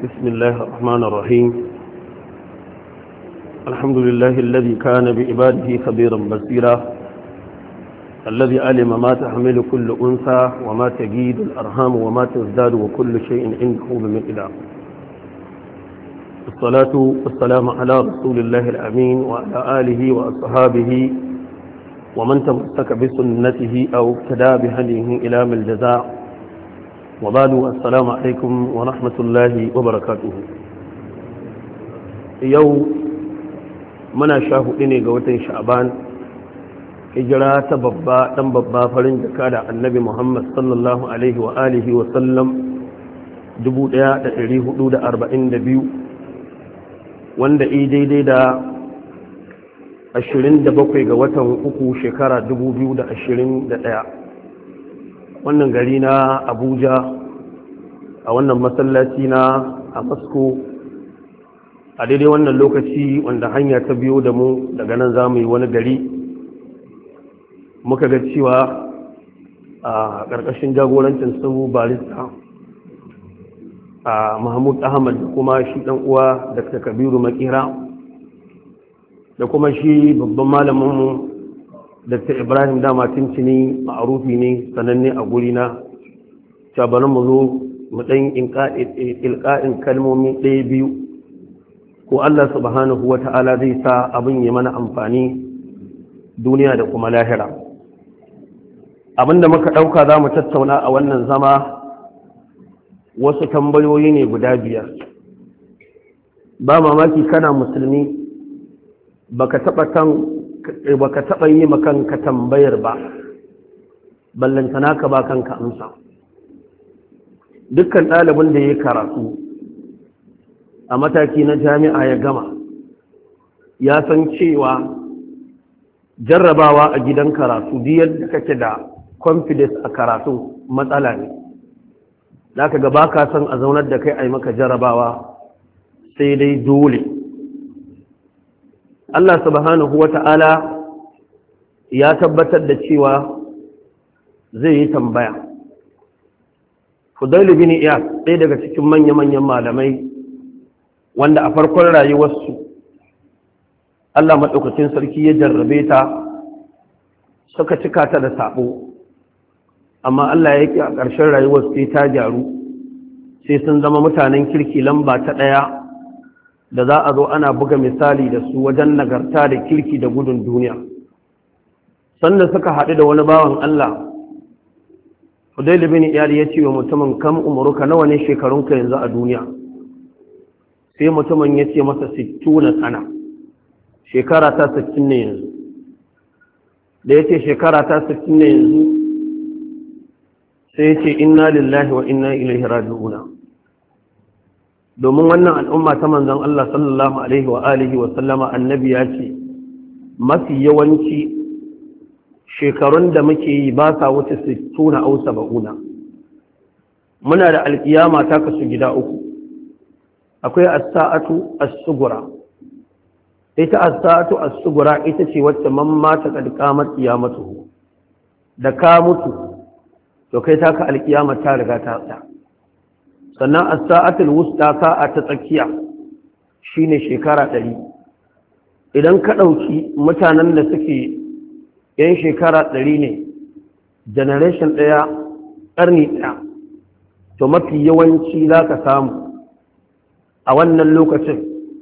بسم الله الرحمن الرحيم. الحمد لله الذي كان بعباده خبيرا بصيرا، الذي علم ما تحمل كل أنثى وما تجيد الأرحام وما تزداد وكل شيء عنده بمقدار. الصلاة والسلام على رسول الله الأمين وعلى آله وأصحابه ومن تمسك بسنته أو اقتدى بهديه إلى من الجزاء. وبعد السلام عليكم ورحمة الله وبركاته. يوم منا شاهدين قوة شعبان hijira ta babba dan babba farin jaka da annabi Muhammad sallallahu alaihi wa alihi wa sallam 1442 wanda daidai da 27 ga watan uku shekara 2021 wannan gari na Abuja a wannan masallaci na Amasko a daidai wannan lokaci wanda hanya ta biyo da mu daga nan zamu yi wani gari muka ga cewa a ƙarƙashin jagorancin sabu barista a Mahmud Ahmad da kuma shi ɗan uwa Dr. Kabiru Makira da kuma shi babban malaminmu Dr. Ibrahim Dama Tincini ma'arufi ne sananne a gurina cabarin mu zo mu ɗan ilƙa'in kalmomi ɗaya biyu ko Allah subhanahu wa ta'ala zai sa abin ya mana amfani duniya da kuma lahira. Abinda muka ɗauka za mu tattauna a wannan zama wasu tambayoyi ne guda biyar. Ba mamaki kana musulmi baka taɓa yi makanka tambayar ba, ballantana ka ba kanka amsa. Dukkan ɗalibin da ya karatu a mataki na jami'a ya gama ya san cewa jarrabawa a gidan karatu duk yadda kake da confidence a karatu matsala ne. Da ka gaba ka san a zaunar da kai a yi maka jarrabawa sai dai dole. Allah subhanahu wa ta'ala ya tabbatar da cewa zai yi tambaya. Fudailu bin Iyad ɗaya daga cikin manya-manyan malamai wanda a farkon rayuwarsu Allah maɗaukacin sarki ya jarrabe ta suka cika ta da sabo, amma Allah ya ƙi a ƙarshen rayuwar sai ta gyaru sai sun zama mutanen kirki lamba ta ɗaya da za a zo ana buga misali da su wajen nagarta da kirki da gudun duniya. Sannan suka haɗu da wani bawan Allah, Fudailu bin Iyad ya ce wa mutumin kam umuruka, nawa ne shekarunka yanzu a duniya? Sai mutumin ya ce masa 60 sana, shekara ta 60 ne yanzu. Da ya ce shekara ta 60 ne yanzu sai ya ce inna lillahi wa inna ilaihi raji'una, domin wannan al'umma ta manzon Allah sallallahu alaihi wa alihi wa sallama annabi ya ce mafi yawanci shekarun da muke yi ba sa wuce 60 au 70. muna da alkiyama ta kasu gida uku. Akwai as-sa'atu as-sughra, ita as-sa'atu as-sughra ita ce wacce man mata kad qamat qiyamatuhu, da ka mutu to kai taka alkiyama ta riga ta tsaya. Sannan as-sa'atul wusta, sa'a ta tsakiya shine shekara 100. Idan ka dauki mutanen da suke yan shekara 100 ne, generation daya, karni daya, to mafi yawanci zaka samu a wannan lokacin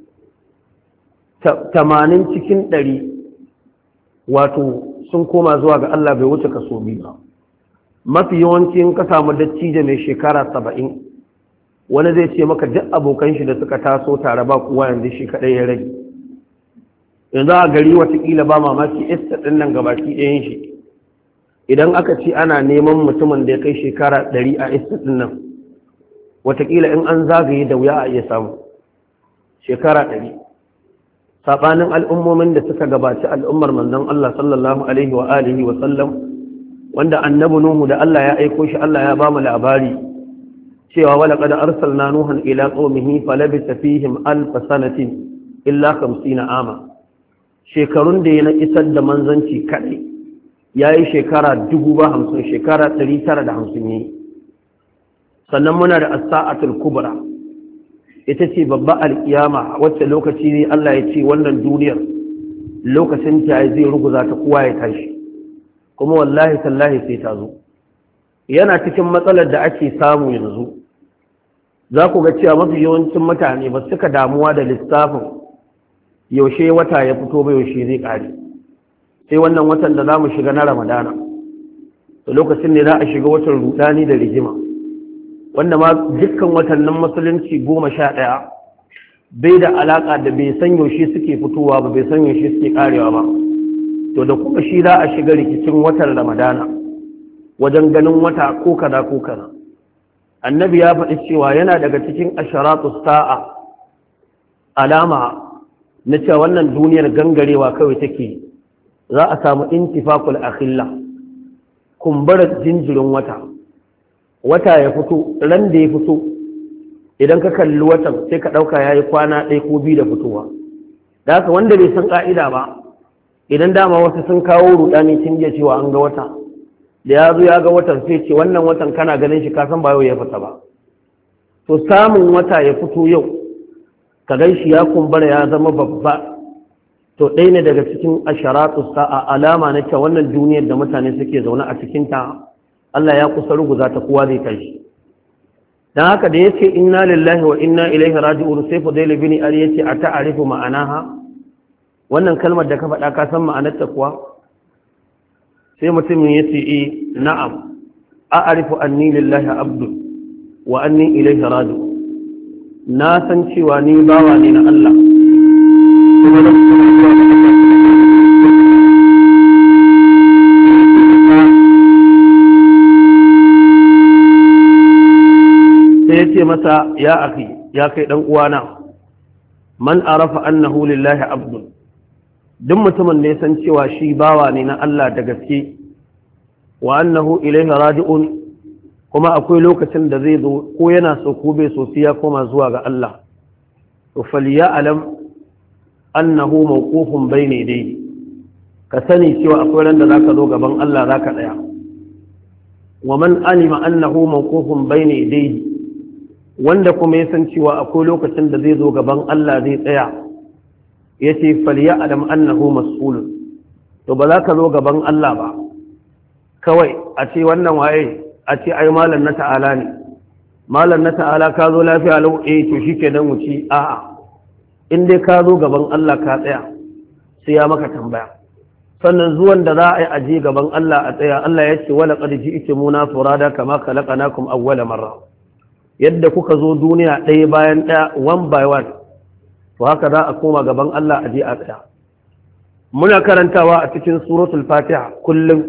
80 cikin 100 wato sun koma zuwa ga Allah, bai wuce kaso 2 ba. Mafi yawanci in ka samu dattijo mai shekara 70, wani zai ce maka duk abokan shi da suka taso tare ba kuwa yanzu shi kadai ya rage. Yanzu a gari watakila ba mamaki esta din nan gabaki ɗayan shi, idan aka ce ana neman mutumin da ya kai shekara 100 a esta din nan, watakila in an zagaye da wuya a iya samu shekara 100. Saɓanin al'ummomin da suka gabaci al'ummar manzon Allah sallallahu alaihi wa alihi wa sallam, wanda annabi Nuhu da Allah ya aiko shi, Allah ya ba mu labari cewa wala qad arsalna nuhan ila qaumihi falabisa fihim alf sanatin illa 50 ama. Shekarun da ya isar da manzanci kadai yayi shekara 50, shekara 950 ne. sannan muna da as-sa'atul kubra ita ce babba alkiyama wacce lokaci ne Allah ya ce wannan duniyar lokacin ta zai ruguza ta kowa ya tashi kuma wallahi tallahi sai ta zo. Yana cikin matsalar da ake samu yanzu za ku ga cewa mafi yawancin mutane ba suka damuwa da lissafin yaushe wata ya fito ba yaushe zai ƙare, sai wannan watan da za mu shiga na ramadana da lokacin ne za a shiga watan rudani da rigima, wanda ma dukkan watannin musulunci 11 bai da alaka da bai san yaushe suke fitowa ba, bai san yaushe suke karewa ba. To da kuma shi za a shiga rikicin watan ramadana wajen ganin wata ko kaza ko kaza. Annabi ya faɗi cewa yana daga cikin asharatu sa'a alama na cewa wannan duniyar gangarewa kawai take, za a samu intifakul akhilla, kumbarar jinjirin wata ya fito, ran da ya fito idan ka kalli watan sai ka ɗauka ya yi kwana 1 ko 2 da fitowa. Da haka wanda bai san ƙa'ida ba, idan dama wasu sun kawo rudani tun jiya cewa an ga wata, da ya zo ya ga watan sai ce wannan watan kana ganin shi kasan ba yau ya fita ba. To samun wata ya fito yau ka gan shi ya kumbura ya zama babba, to ɗaya ne daga cikin asharatu sa'a alama na cewa wannan duniyar da mutane suke zaune a cikinta Allah ya kusa ruguza ta kowa zai tashi. Dan haka da yace inna lillahi wa inna ilaihi raji'un sai Fudayl bin Ali yace a ta'arifu ma'anaha, wannan kalmar da ka faɗa ka san ma'anarta kuwa? Sai mutumin yace na'am, a'arifu anni lillahi abdu wa anni ilaihi raji'un, na san cewa ni bawa ne na Allah sai ya ce masa ya akhi, ya kai dan uwana, man arafa annahu lillahi abdun, duk mutumin da ya san cewa shi bawa ne na Allah da gaske, wa annahu ilaihi raji'un, kuma akwai lokacin da zai zo ko yana so ko bai so sai ya koma zuwa ga Allah, to falyalam annahu mawqufun bayna yadayhi, ka sani cewa akwai ran da zaka zo gaban Allah zaka tsaya. Wa man alima annahu mawqufun bayna yadayhi, wanda kuma ya san cewa akwai lokacin da zai zo gaban Allah zai tsaya, yace falyalam annahu mas'ul, to ba za ka zo gaban Allah ba kawai a ce wannan waye, a ce ai malam na ta'ala ne, malam na ta'ala ka zo lafiya lau, to shikenan wuci. A'a, in dai ka zo gaban Allah ka tsaya sai ya maka tambaya. Sannan zuwan da za a yi aje gaban Allah a tsaya, Allah ya ce wala qad ji'tumuna furada kama khalaqnakum awwala marra, yadda kuka zo duniya ɗaya bayan ɗaya, one by one, to haka za a koma gaban Allah aje a tsaya. Muna karantawa a cikin suratul Fatiha kullum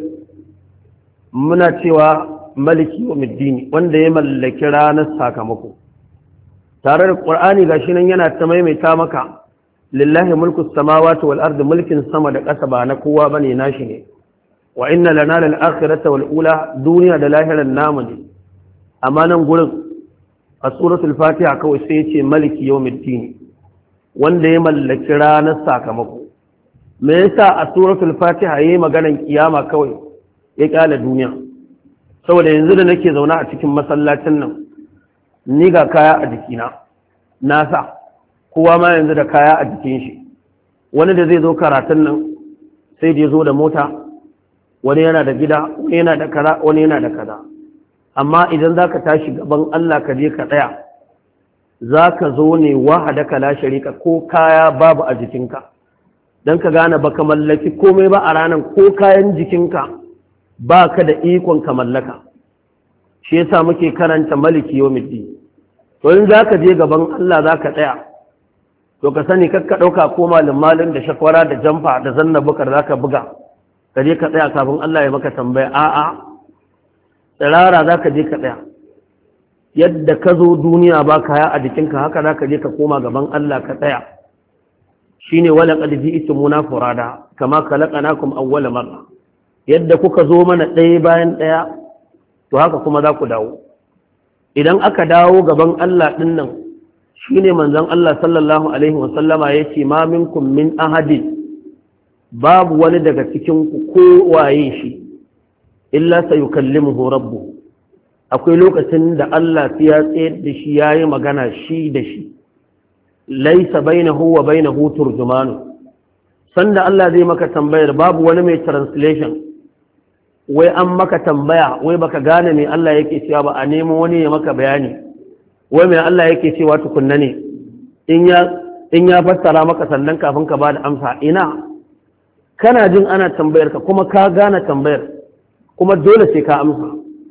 muna cewa maliki yawmiddin, wanda ya mallaki ranar sakamako. Tare da Qur'ani gashi nan yana ta maimaita maka lillahi mulku samawati wal ardi, mulkin sama da ƙasa ba na kowa bane, nashi ne. Wa inna lana lal akhirata wal ula, duniya da lahiran namu ne. Amma nan gurin a suratul Fatiha kawai sai ya ce maliki yawmiddin, wanda ya mallaki ranar sakamako. Me yasa a suratul Fatiha yayi maganan kiyama kawai ya kyala duniya? Saboda yanzu da nake zaune a cikin masallacin nan, ni ga kaya a jikina na sa, kowa ma yanzu da kaya a jikin shi. Wani da zai zo karatun nan sai da ya zo da mota, wani yana da gida, wani yana da kaza, wani yana da kaza. Amma idan za ka tashi gaban Allah ka je ka tsaya, za ka zo ne wahadaka la sharika, ko kaya babu a jikinka, don ka gane baka mallaki komai ba a ranar, ko kayan jikinka ba ka da ikon ka mallaka. Shi yasa muke karanta maliki yawmiddin. To in za ka je gaban Allah za ka tsaya, to ka sani kakka ɗauka ko malin da shakwara da jamfa da zanna bukar za ka buga ka je ka tsaya kafin Allah ya maka tambaya. A'a, tsirara za ka je ka tsaya, yadda ka zo duniya ba kaya a jikinka haka za ka je ka koma gaban Allah ka tsaya. Shine wala qad ji'tumuna furada kama khalaqnakum awwala marra, yadda kuka zo mana ɗaya bayan ɗaya to haka kuma za ku dawo. Idan aka dawo gaban Allah ɗin nan, shi ne manzon Allah sallallahu Alaihi wasallama ya ce ma minkum min ahadin, babu wani daga cikinku ko waye shi, illa sayukallimuhu rabbu, akwai lokacin da Allah ya tsayar da shi ya yi magana shi da shi, laysa bainahu wa bainahu turjuman sanda Allah zai maka tambayar babu wani mai translation wai an maka tambaya wai baka gane me Allah yake cewa ba a nemo wani ya maka bayani wai me Allah yake cewa tukunna ne in ya fassara maka sannan kafin ka bada amsa ina kana jin ana tambayar ka kuma ka gane tambayar kuma dole sai ka amsa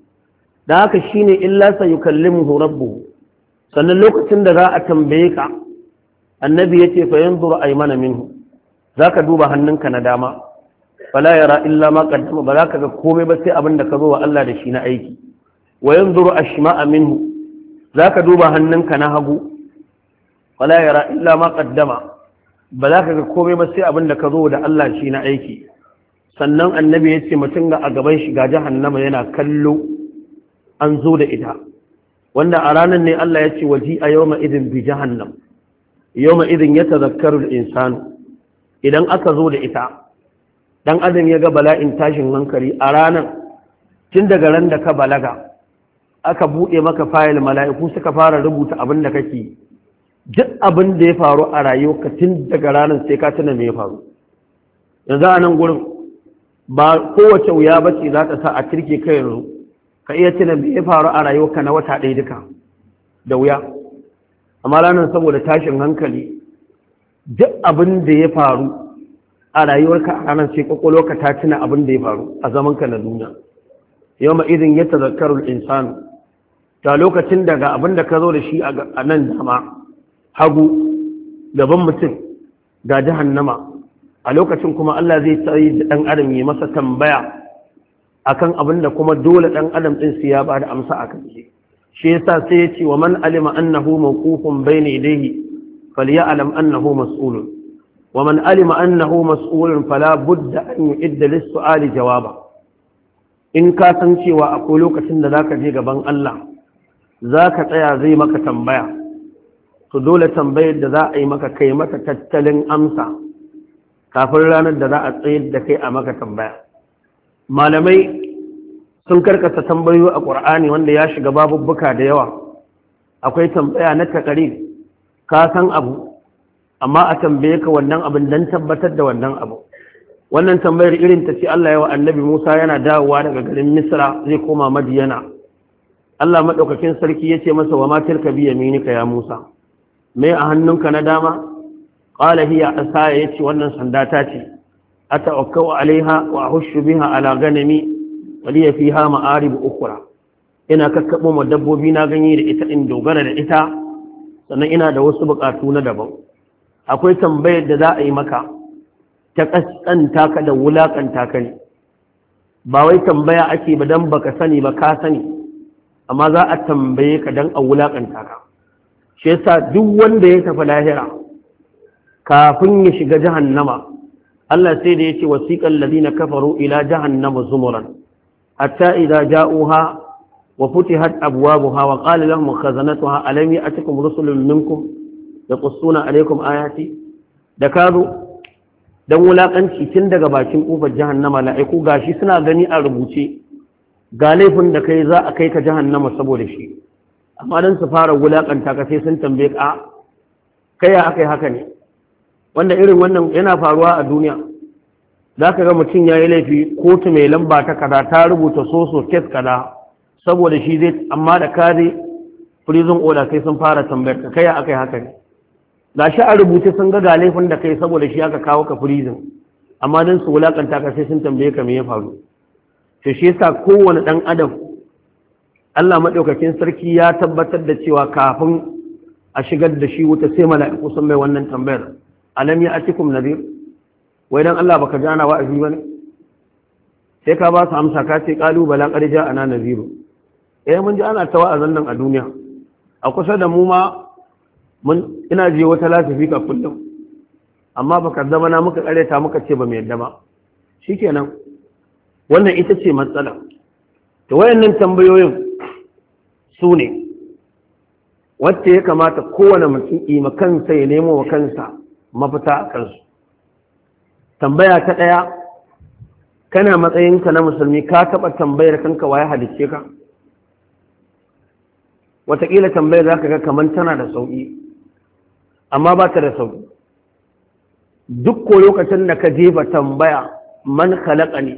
da haka shine illa sayukallimuhu rabbuhu sannan lokacin da za a tambaye ka annabi yace fa yanzuru aymana minhu zaka duba hannunka na dama fala yara illa ma qaddama ba zaka ga komai ba sai abin da ka zo wa Allah da shi na aiki wa yanzuru ashma'a minhu zaka duba hannunka na hagu fala yara illa ma qaddama ba za ka ga komai ba sai abin da ka zo da Allah shi na aiki sannan annabi ya ce mutum ga a gaban shi ga jahannama yana kallo an zo da ita wanda a ranar ne Allah ya ce waji a yawma idin bi jahannam yawma idin ya tazakkaru insanu idan aka zo da ita dan adam ya ga bala'in tashin hankali a ranar tun daga ran da ka balaga aka buɗe maka fayil mala'iku suka fara rubuta abin da kake duk abin da ya faru a rayuwarka tun daga ranar sai ka tuna me ya faru yanzu a nan gurin ba kowace wuya ba ce za ta sa a kirke kai yanzu ka iya tuna me ya faru a rayuwarka na wata ɗaya duka da wuya amma ranar saboda tashin hankali duk abin da ya faru a rayuwarka a ranar sai kwakwalwarka ta tuna abin da ya faru a zamanka na duniya yau ma idin ya tazakkarul insanu ta lokacin daga abin da ka zo da shi a nan dama hagu gaban mutum ga jahannama a lokacin kuma Allah zai tsaye da ɗan adam yi masa tambaya akan abin da kuma dole ɗan adam ɗin su ya ba da amsa a kan shi yasa sai ya ce wa man alima annahu mawqufun bayna yadayhi falya'lam annahu mas'ulun wa man alima annahu mas'ulun fala budda an yu'idda lis-su'ali jawaba in ka san cewa akwai lokacin da zaka je gaban Allah zaka tsaya zai maka tambaya to dole tambayar da za a yi maka kai mata tattalin amsa kafin ranar da za a tsayar da kai a maka tambaya malamai sun karkasa tambayoyi a ƙur'ani wanda ya shiga babubbuka da yawa akwai tambaya na taqrir ka san abu amma a tambaye ka wannan abin dan tabbatar da wannan abu wannan tambayar irin ta ce Allah ya wa annabi Musa yana dawowa daga garin Misra zai koma Madiyana Allah madaukakin sarki yace masa wa ma tilka bi yaminika ya Musa me a hannunka na dama qala hiya asaya yace wannan sanda ta ce ata'akkau alaiha wa ahushu biha ala ganami waliya fiha ma'arib ukhra ina kakkabo ma dabbobi na ganye da ita in dogara da ita sannan ina da wasu bukatu na daban akwai tambayar da za a yi maka ta kaskanta ka da wulakanta ka ne ba wai tambaya ake ba dan baka sani ba ka sani amma za a tambaye ka dan a wulakanta ka shi yasa duk wanda ya tafi lahira kafin ya shiga jahannama Allah sai da yace wasiqal ladina kafaru ila jahannama zumuran hatta idza ja'uha wa futihat abwabuha wa qala lahum khazanatuha alam ya'tikum rusulun minkum yaqussuna alaykum ayati da kazo dan wulakanci tun daga bakin kofar jahannama la'iku gashi suna gani a rubuce ga laifin da kai za a kai ka jahannama saboda shi amma dan su fara wulakanta ka sai sun tambaye ka kai ya akai haka ne wanda irin wannan yana faruwa a duniya za ka ga mutum ya yi laifi kotu mai lamba ta kaza ta rubuta soso kes kaza saboda shi zai amma da kare prison order kai sun fara tambayar ka kai akai haka ne ga shi a rubuce sun ga laifin da kai saboda shi aka kawo ka prison amma dan su wulakanta ka sai sun tambaye ka me ya faru to shi yasa kowane dan adam Allah madaukakin sarki ya tabbatar da cewa kafin a shigar da shi wuta sai mala'iku sun mai wannan tambayar alam ya atikum nadir wai dan Allah baka ji ana wa'azi bane sai ka ba su amsa ka ce qalu bala qad ja'ana naziru mun ji ana ta wa'azan nan a duniya a kusa da mu ma ina je wata lasifika kullum amma baka zama na muka kareta muka ce ba mu yadda ba shikenan wannan ita ce matsala to wayannan tambayoyin su ne wacce ya kamata kowane mutum ima kansa ya nemo wa kansa mafita a kansu tambaya ta ɗaya kana matsayinka na musulmi ka taɓa tambayar kanka waye halicce ka wataƙila tambayar za ka ga kamar tana da sauƙi amma ba ta da sauki. Duk ko lokacin da ka jefa tambaya man khalaqani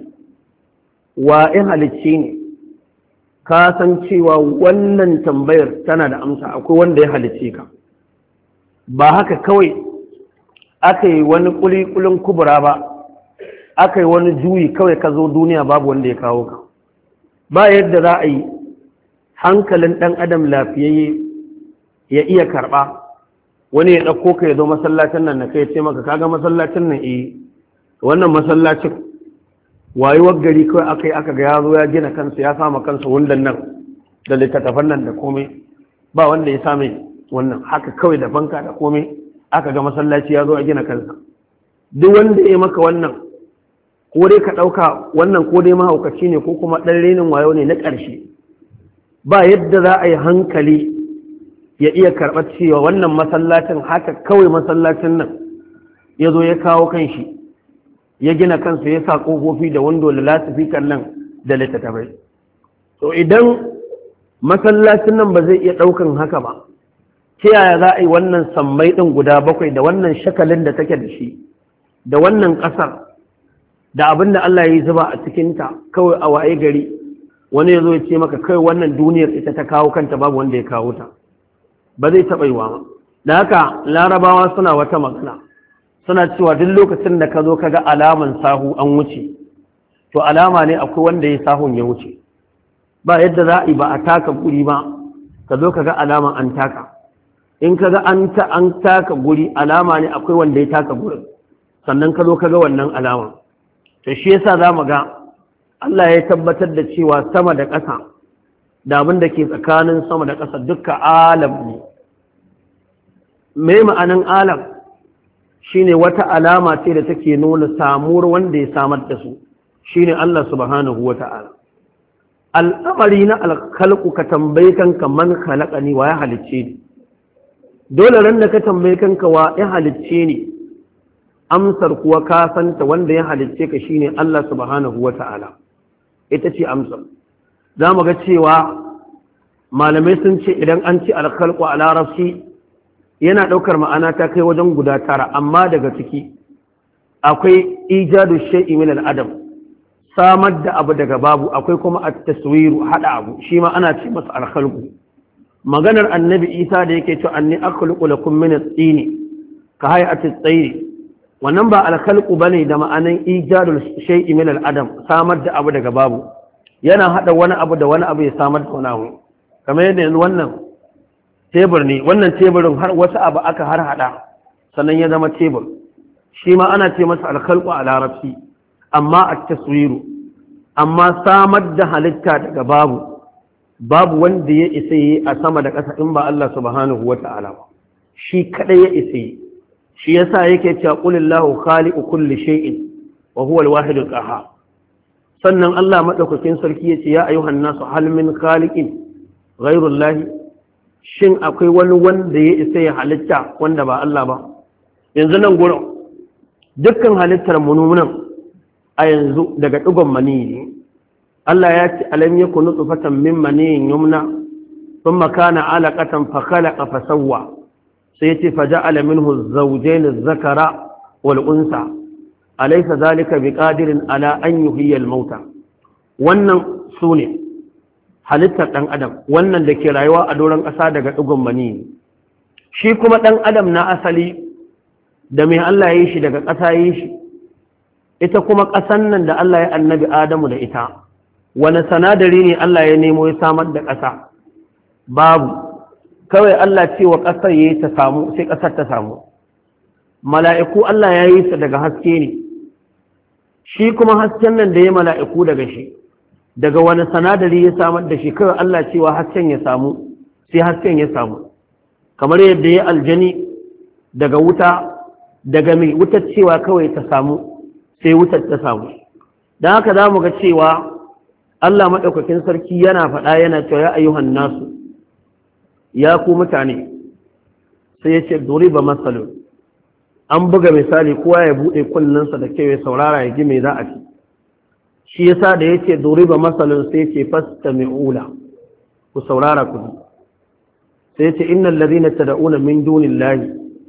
wa in halicci ne, ka san cewa wannan tambayar tana da amsa, akwai wanda ya halicce ka. Ba haka kawai aka yi wani kulikulin kubura ba, aka yi wani juyi kawai ka zo duniya babu wanda ya kawo ka. Ba yadda za a yi hankalin ɗan adam lafiyayye ya iya karɓa wani ya ɗauko ka ya zo masallacin nan na kai ce maka kaga masallacin nan wannan masallacin wayewar gari kawai aka yi aka ga ya zo ya gina kansa ya sama kansa wundan nan da littattafan nan da komai, ba wanda ya same wannan haka kawai da banka da komai aka ga masallaci ya zo a gina kansa. Duk wanda ya maka wannan ko dai ka ɗauka wannan ko dai mahaukaci ne ko kuma ɗan renin wayo ne na ƙarshe. Ba yadda za a yi hankali ya iya karɓar cewa wannan masallacin haka kawai masallacin nan ya zo ya kawo kanshi ya gina kansa ya sa ƙofofi da wando da lasifikan nan da littattafai. To idan masallacin nan ba zai iya ɗaukan haka ba, ta yaya za a yi wannan sammai ɗin guda bakwai da wannan shakalin da take da shi da wannan ƙasar da abin da Allah ya yi zuba a cikinta kawai a waye gari wani ya zo ya ce maka kai wannan duniyar ita ta kawo kanta babu wanda ya kawo ta, ba zai taɓa yiwa ba. Da haka larabawa suna wata magana suna cewa duk lokacin da ka zo ka ga alaman sahu an wuce to alama ne akwai wanda ya sahun ya wuce. Ba yadda za a yi ba a taka guri ba ka zo ka ga alaman an taka, in ka ga an taka guri alama ne akwai wanda ya taka gurin sannan ka zo ka ga wannan alaman. To shi yasa za mu ga Allah ya tabbatar da cewa sama da ƙasa da abin da ke tsakanin sama da ƙasa duka alam ne. Mai ma'anin alam shine wata alama ce da take nuna samuwar wanda ya samar da su, shine Allah subhanahu wata'ala. Al'amari na alkhalqu ka tambaye kanka man khalaqani wa ya halicce ni. Dole ran da ka tambaye kanka wa ya halicce ni, amsar kuwa ka santa wanda ya halicce ka shine Allah subhanahu wata'ala. Ita ce amsar. Za mu ga cewa malamai sun ce idan an ci alkhalqu a larabci yana ɗaukar ma'ana ta kai wajen guda 9, amma daga ciki akwai ijadu shay'i min al-adam, samar da abu daga babu, akwai kuma at-taswiru hada abu, shi ma ana ce masa alkhalqu. Maganar annabi Isa da yake cewa anni akhluqu lakum min at-tini ka hay'ati at-tayr, wannan ba alkhalqu bane da ma'anan ijadul shay'i min al-adam, samar da abu daga babu. Yana hada wani abu da wani abu ya samar da wani abu, kamar yadda yanzu wannan tebur ne, wannan teburin har wasu abu aka har hada sannan ya zama tebur, shi ma ana ce masa alkhalqu a larabci, amma at-taswiru, amma samar da halitta daga babu wanda ya isa yi a sama da ƙasa in ba Allah subhanahu wata'ala ba, shi kadai ya isa yi. Shi yasa yake cewa qulillahu khaliqu kulli shay'in wa huwa al-wahid al-qahhar. Sannan Allah madaukakin sarki yace ya ayyuhan nasu hal min khaliqin ghayru Allah, shin akwai wani wanda ya isa ya halitta wanda ba Allah ba? Yanzu nan gurin dukkan halittar mu nan a yanzu daga digon mani, Allah ya ce alam yakun nutfatan min maniyin yumna thumma kana alaqatan fa khalaqa fa sawwa, sai yace faja'ala minhu zawjayn adh-dhakara wal unsa alaysa dhalika biqadirin ala an yuhyiya al-mauta. Wannan sune halittar dan adam, wannan da ke rayuwa a doron ƙasa daga digon mani. Shi kuma dan adam na asali da mai Allah ya yi shi daga ƙasa ya yi shi, ita kuma ƙasan nan da Allah ya annabi Adamu da ita, wani sanadari ne Allah ya nemo ya samar da ƙasa? Babu, kawai Allah ce wa ƙasar ya yi ta samu, sai ƙasar ta samu. Mala'iku Allah ya yi su daga haske ne, shi kuma hasken nan da ya mala'iku daga shi, daga wani sanadari ya samar da shi, kawai Allah cewa hasken ya samu, sai hasken ya samu. Kamar yadda ya aljani daga wuta, daga mai wutar cewa kawai ta samu, sai wutar ta samu. Don haka za mu ga cewa Allah maɗaukakin sarki yana faɗa yana cewa ya ayyuhan nasu, ya ku mutane, sai ya ce duriba masalun, an buga misali kowa ya buɗe kunnensa da kyau ya saurara ya ji me za a ci. Shi yasa da ya ce duriba masalun sai ya ce fastami'ula, ku saurara ku ji. Sai ya ce innal ladhina tad'una min dunillahi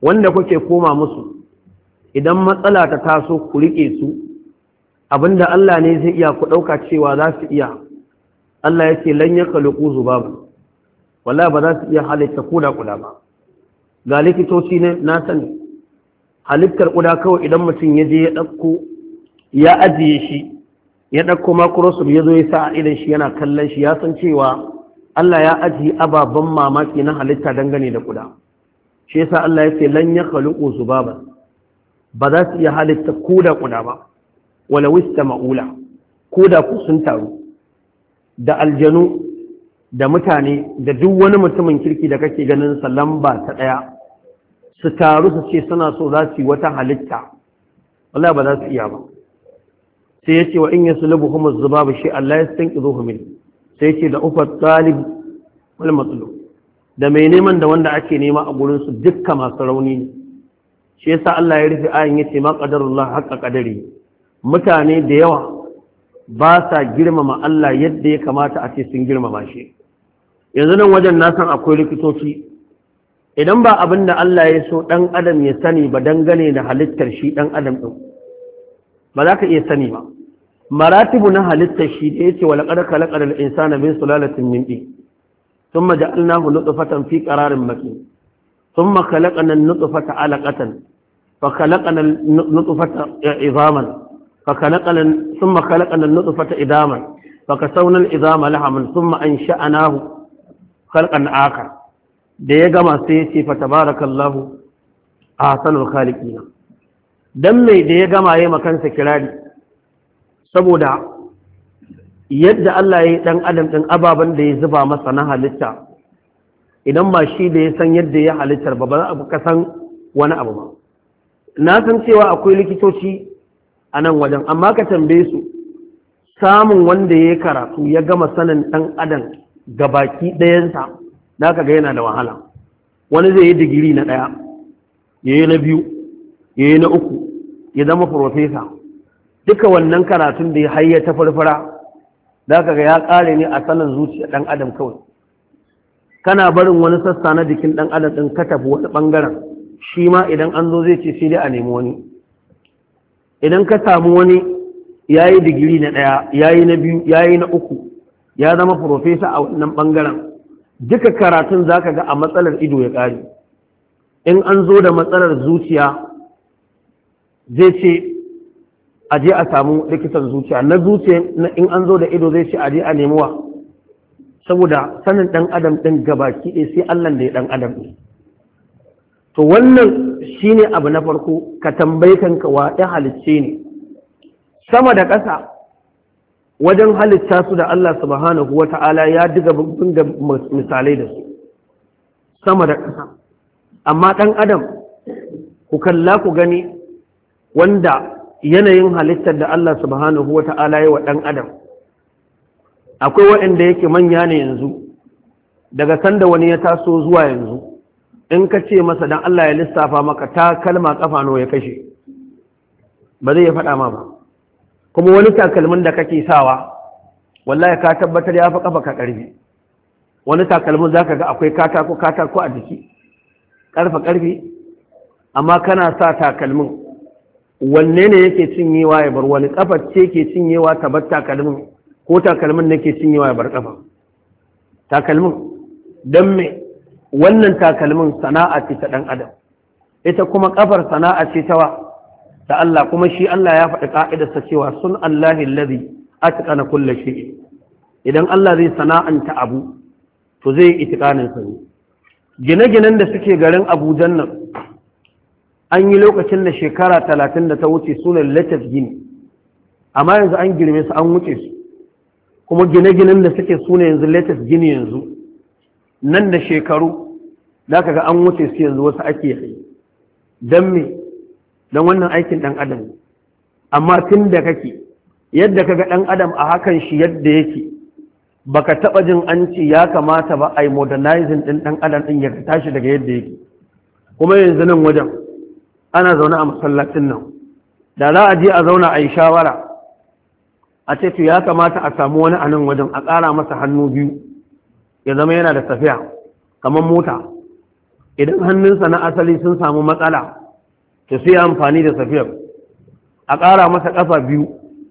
wanda kuke koma musu idan matsala ta taso ku rike su abinda Allah ne zai iya ku dauka cewa za su iya Allah yake lan yakhluqu zubaba wallahi ba za su iya halitta kuda ba ga likitoci ne na sani halittar kuda kawai idan mutum ya je ya dauko ya ajiye shi ya dauko microscope ya zo ya sa a idan shi yana kallon shi ya san cewa Allah ya ajiye ababen mamaki na halitta dangane da kuda shi yasa Allah yake lan yakhluqu zubaba ba za su iya halitta kuda ba wala wista ma'ula kuda ku sun taru da aljanu da mutane da duk wani mutumin kirki da kake ganin sa lamba ta daya su taru su ce suna so za su yi wata halitta wallahi ba za su iya ba sai yace wa in yaslubuhum az-zubab shi Allah yastanqidhuhu min sai yace da ufat talib wal matlub da mai neman da wanda ake nema a gurin su dukkan masu rauni ne shi yasa Allah ya rufe ayin yace ma qadarullah haqqa qadari mutane da yawa ba sa girmama Allah yadda ya kamata a ce sun girmama shi yanzu nan wajen na san akwai likitoci idan ba abin da Allah ya so dan adam ya sani ba dangane da halittar shi dan adam din ba za ka iya sani ba maratibu na halittar shi da yace wala qad khalaqal insana min sulalatin min tin thumma ja'alnahu nutfatan fi qararin makin thumma khalaqna an-nutfata 'alaqatan fa khalaqna an-nutfata 'idhaman fa khalaqna thumma khalaqna an-nutfata idaman fa kasawna al-idhama lahaman thumma ansha'nahu khalqan akhar da ya gama sai ya ce fa tabarakallahu ahsanul khaliqin dan mai da ya gama yayin makansa kirari saboda yadda Allah ya yi dan adam din ababan da ya zuba masa na halitta idan ba shi da ya san yadda ya halittar ba za a san wani abu ba na san cewa akwai likitoci a nan wajen amma ka tambaye su samun wanda ya karatu ya gama sanin dan adam gabaki ɗayansa da ka ga yana da wahala wani zai yi digiri na 1 ya yi na 2 ya yi na 3 ya zama profesa duka wannan karatun da ya hayya ta farfara da ka ga ya ƙare ne a sanin zuciya ɗan adam kawai kana barin wani sassa na jikin ɗan adam ɗin ka tafi wani ɓangaren shi ma idan an zo zai ce sai dai a nemi wani idan ka samu wani ya yi digiri na 1 ya yi na 2 ya yi na 3 ya zama profesa a wannan ɓangaren duka karatun za ka ga a matsalar ido ya ƙari in an zo da matsalar zuciya zai ce a je a samu likitan zuciya na zuciya in an zo da ido zai ce a je a nemuwa saboda sanin ɗan adam ɗin gabaki ɗaya sai allan da ya ɗan adam ɗin to wannan shine abu na farko ka tambayi kanka wa ya halicce ne sama da ƙasa wajen halitta su da Allah subhanahu wa ta'ala ya diga bunga misalai da su sama da ƙasa amma ɗan adam ku kalla ku gani wanda yanayin halittar da Allah subhanahu wa ta'ala ya wa ɗan adam akwai waɗanda yake manya ne yanzu daga sanda wani ya taso zuwa yanzu in ka ce masa dan Allah ya lissafa maka ta kalma kafa nawa ya kashe ba zai ya faɗa ma ba kuma wani takalmin da kake sawa wallahi ka tabbatar ya fi kafa ka ƙarfi wani takalmin za ka ga akwai katako a jiki ƙarfe amma kana sa takalmin wanne ne yake cinyewa ya bar wani ƙafa ce ke cinyewa ta bar takalmin ko takalmin ne ke cinyewa ya bar ƙafa takalmin don me wannan takalmin sana'a ce ta ɗan adam ita kuma ƙafar sana'a ce ta Allah kuma shi Allah ya faɗi ƙa'idarsa cewa sun Allahi lazi atqana kulli shay'in idan Allah zai sana'anta abu to zai yi itiqanin sa ne gine-ginen da suke garin Abuja nan an yi lokacin da shekara 30 da ta wuce sunan latest gini amma yanzu an girme su an wuce su kuma gine-ginen da suke suna yanzu latest gini yanzu nan da shekaru da ka ga an wuce su yanzu wasu ake yi don me don wannan aikin ɗan adam amma tun da kake yadda kaga ɗan adam a hakan shi yadda yake baka taɓa jin an ce ya kamata ba a yi modernizing ɗin ɗan adam ɗin ya tashi daga yadda yake kuma yanzu nan wajen ana zaune a masallacin nan da za a je a zauna a yi shawara a ce to ya kamata a samu wani a nan wajen a ƙara masa hannu biyu ya zama yana da tafiya kamar mota idan hannunsa na asali sun samu matsala to sai amfani da safiyar a ƙara masa ƙafa 2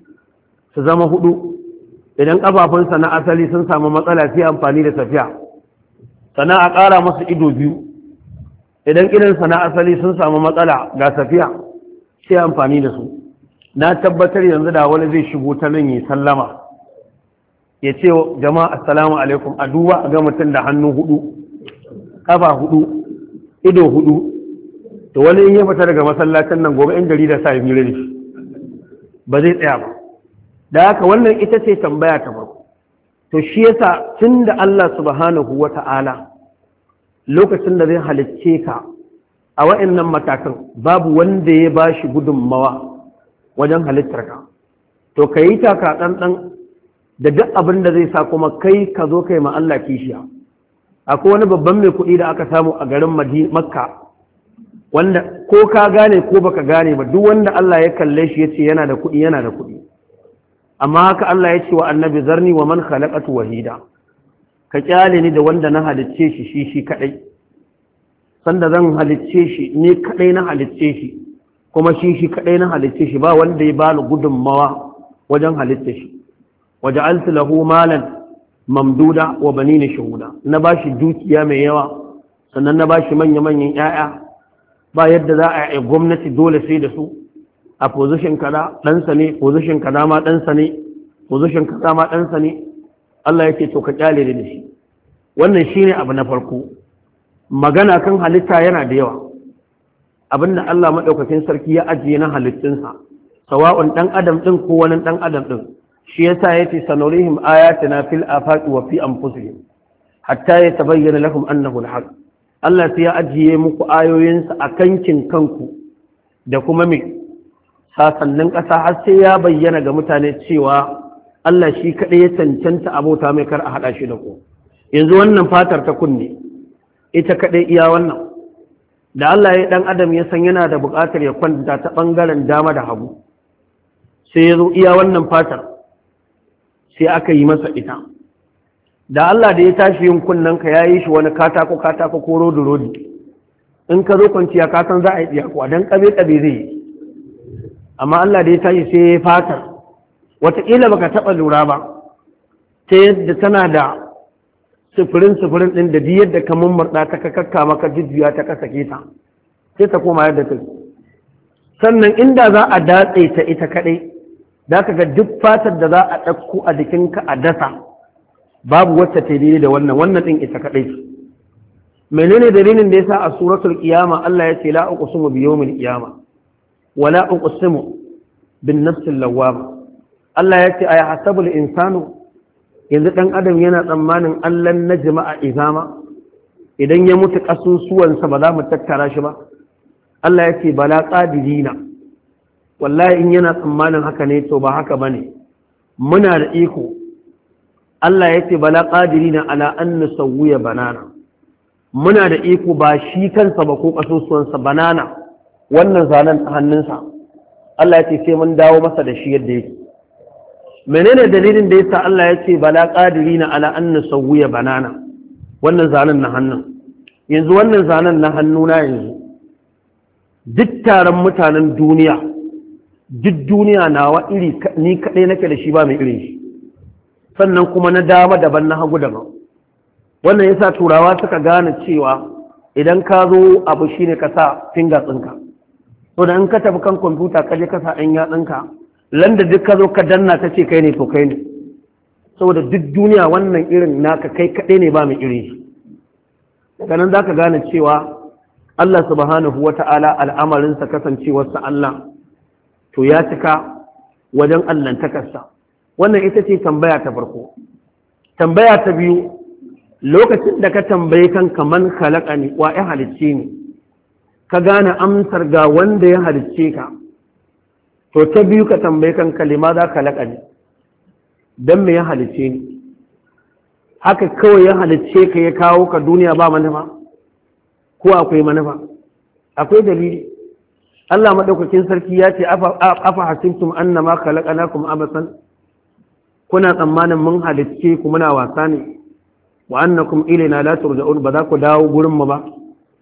su zama 4 idan ƙafafunsa na asali sun samu matsala sai amfani da safiya sannan a ƙara masa ido 2 idan idansa na asali sun samu matsala ga safiya sai amfani da su. Na tabbatar yanzu da wani zai shigo ta nan yi sallama ya ce jama'a assalamu alaikum a duba a ga mutum da hannu 4 ƙafa 4 ido 4 to wani in ya fita daga masallacin nan gobe in jarida sa ya mire shi ba zai tsaya ba. Da haka wannan ita ce tambaya ta farko. To shi yasa tun da Allah subhanahu wata'ala lokacin da zai halicce ka a wa'annan matakan babu wanda ya ba shi gudunmawa wajen halittar ka, to ka yi taka ɗanɗan da duk abin da zai sa kuma kai ka zo kai ma Allah kishiya. Akwai wani babban mai kuɗi da aka samu a garin Makka wanda ko ka gane ko baka gane ba duk wanda Allah ya kalle shi yace yana da kuɗi yana da kuɗi, amma haka Allah ya ce wa annabi zarni wa man khalaqatu wahida, ka kyale ni da wanda na halicce shi kadai. Sanda zan halicce shi ni kadai na halicce shi kuma shi kadai na halicce shi ba wanda ya bani gudunmawa wajen halicce shi. Waja'altu lahu malan mamduda wa banina shuhuda, na bashi dukiya mai yawa sannan na bashi manya-manyan 'ya'ya. Ba yadda za a yi gwamnati dole sai da su a position kaza ɗansa ne, position kaza ma ɗansa ne, position kaza ma ɗansa ne. Allah yake to ka kyale da shi. Wannan shine abu na farko. Magana kan halitta yana da yawa, abinda Allah maɗaukakin sarki ya ajiye na halittunsa sawa'un ɗan adam ɗin ko wani ɗan adam ɗin. Shi yasa yace sanurihim ayatina fil afaqi wa fi anfusihim hatta yatabayyana lahum annahu al-haq. Allah sai ya ajiye muku ayoyinsa a kankin kanku da kuma me sasannin ƙasa har sai ya bayyana ga mutane cewa Allah shi kaɗai ya cancanta abota mai kar a haɗa shi da ku. Yanzu wannan fatar ta kunne ita kaɗai iya wannan da Allah ya ɗan adam ya san yana da buƙatar ya kwanta ta ɓangaren dama da hagu sai ya zo iya wannan fatar sai aka yi masa ita. Da Allah da ya tashi yin kunnanka ya yi shi wani katako ko rodi in ka zo kwanciya ka san za a yi tsiyakuwa don ƙabe zai yi, amma Allah da ya tashi sai ya fatar wataƙila baka taɓa lura ba ta yadda tana da sufurin ɗin da duk yadda ka mummurɗa ta kakka maka jujjuya ta kasake ta sai ta koma yadda ta. Sannan inda za a datse ta ita kaɗai za ka ga duk fatar da za a ɗauko a jikinka a dasa babu wacce ta daidai da wannan ɗin ita kaɗai. Menene dalilin da yasa a suratul qiyama Allah ya ce la uqsimu bi yawmil qiyama wa la uqsimu bin nafsil lawwama. Allah ya ce ay hasabul insanu, yanzu ɗan adam yana tsammanin Allah na jama'a izama idan ya mutu ƙasusuwansa ba za mu tattara shi ba. Allah ya ce bala qadirina, wallahi in yana tsammanin haka ne to ba haka bane, muna da iko. Allah ya ce bala qadirina ala an nusawwiya banana, muna da iko ba shi kansa ba ko ƙasusuwansa banana wannan zanen hannunsa Allah ya ce sai mun dawo masa da shi yadda yake. Menene dalilin da yasa Allah ya ce bala qadirina ala an nusawwiya banana wannan zanen na hannun? Yanzu wannan zanen na hannuna yanzu duk taron mutanen duniya duk duniya nawa iri ni kadai nake da shi ba mai irin shi, sannan kuma na dama daban na hagu daban. Wannan yasa turawa suka gane cewa idan ka zo abu shine ka sa finger ɗinka, to da in ka tafi kan kwamfuta ka je ka sa ɗan yatsunka landa duk ka zo ka danna ta ce kai ne to kai ne, saboda duk duniya wannan irin naka kai kaɗai ne ba mai irin shi. Daga nan za ka gane cewa Allah subhanahu wa ta'ala al'amarinsa kasancewarsa Allah to ya cika wajen allantakarsa. Wannan ita ce tambaya ta farko. Tambaya ta biyu, lokacin da ka tambaye kanka man khalaqani wa ya halicce ni, ka gane amsar ga wanda ya halicce ka, to ta biyu ka tambaye kanka limadha khalaqani, dan me ya halicce ni? Haka kawai ya halicce ka ya kawo ka duniya ba manufa ko akwai manufa? Akwai dalili. Allah madaukakin sarki ya ce afa hasibtum annama khalaqnakum abasan, kuna tsammanin mun halicce ku muna wasa ne, wa annakum ilaina la turja'un, ba za ku dawo gurin mu ba.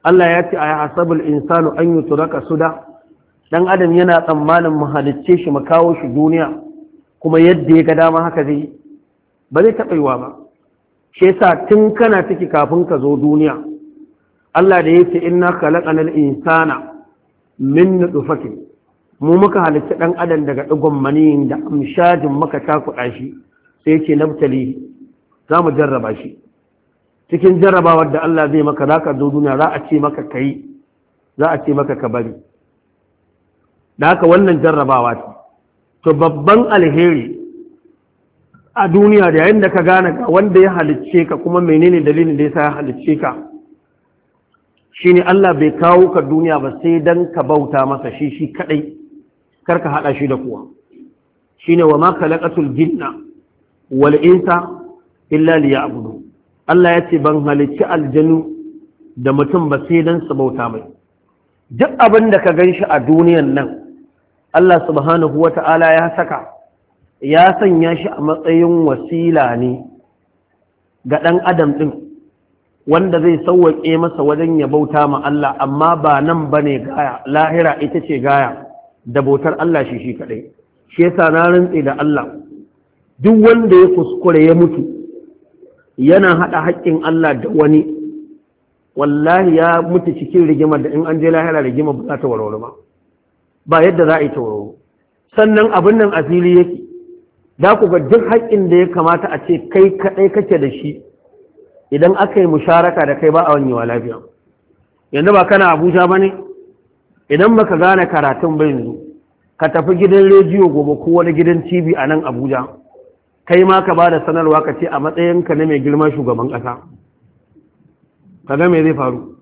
Allah ya ce a hasabul insanu an yutraka suda, dan adam yana tsammanin mu halicce shi mu kawo shi duniya kuma yadda ya ga dama haka zai ba zai taɓa yiwa ba. Shi yasa tun kana ciki kafin ka zo duniya Allah da yake inna khalaqanal insana min nutfatin, mu muka halicci dan adam daga digon maniyin da amshajin muka takuɗa shi, sai yake nabtali za mu jarraba shi. Cikin jarrabawar da Allah zai maka za ka zo duniya za a ce maka kai, za a ce maka ka bari. Da haka wannan jarrabawa ce. To babban alheri a duniya da yayin da ka gane ka wanda ya halicce ka kuma menene dalilin da yasa ya halicce ka, shine Allah bai kawo ka duniya ba sai dan ka bauta masa shi kadai, kar ka hada shi da kowa. Shine wa ma khalaqatul jinna wal insa illa liya'budu. Allah ya ce ban halicci aljanu da mutum ba sai dan su bauta mai. Duk abin da ka ganshi a duniyan nan Allah subhanahu wata'ala ya sanya shi a matsayin wasila ne ga ɗan adam ɗin wanda zai sauwaƙe masa wajen ya bauta ma Allah, amma ba nan ba ne gaya, lahira ita ce gaya da bautar Allah shi kaɗai. Shi yasa na rantse da Allah, duk wanda ya kuskure ya mutu yana haɗa haƙƙin Allah da wani, wallahi ya mutu cikin rigimar da in an je lahira rigimar ba za ta warware ba yadda za a yi ta warware. Sannan abin nan a fili yake, da ku ga duk haƙƙin da ya kamata a ce kai kaɗai kake da shi, idan aka yi musharaka da kai ba a wanyewa lafiya. Yanzu ba kana Abuja ba ne? Idan baka gane karatun ba yanzu, ka tafi gidan rediyo gobe ko wani gidan TV a nan Abuja, kai ma ka ba da sanarwa ka ce a matsayinka na mai girman shugaban ƙasa. Ka ga me zai faru?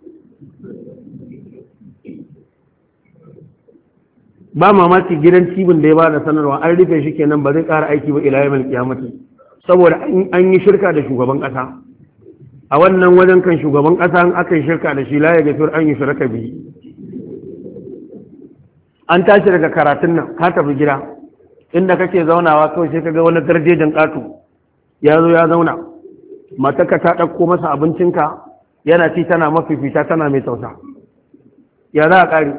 Ba mamaki gidan cibin da ya ba da sanarwa an rufe shi kenan ba zai ƙara aiki ba ila yawmal qiyamati, saboda an yi shirka da shugaban ƙasa. A wannan wajen kan shugaban ƙasa an aka yi shirka da shi la ya gafir an yi shirka biyu. An tashi daga karatun nan ka tafi gida inda kake zaunawa kawai sai ka ga wani garjejin ƙato ya zo ya zauna, matarka ta ɗauko masa abincinka yana ci tana mafifita tana mai tausa, ya za a ƙari?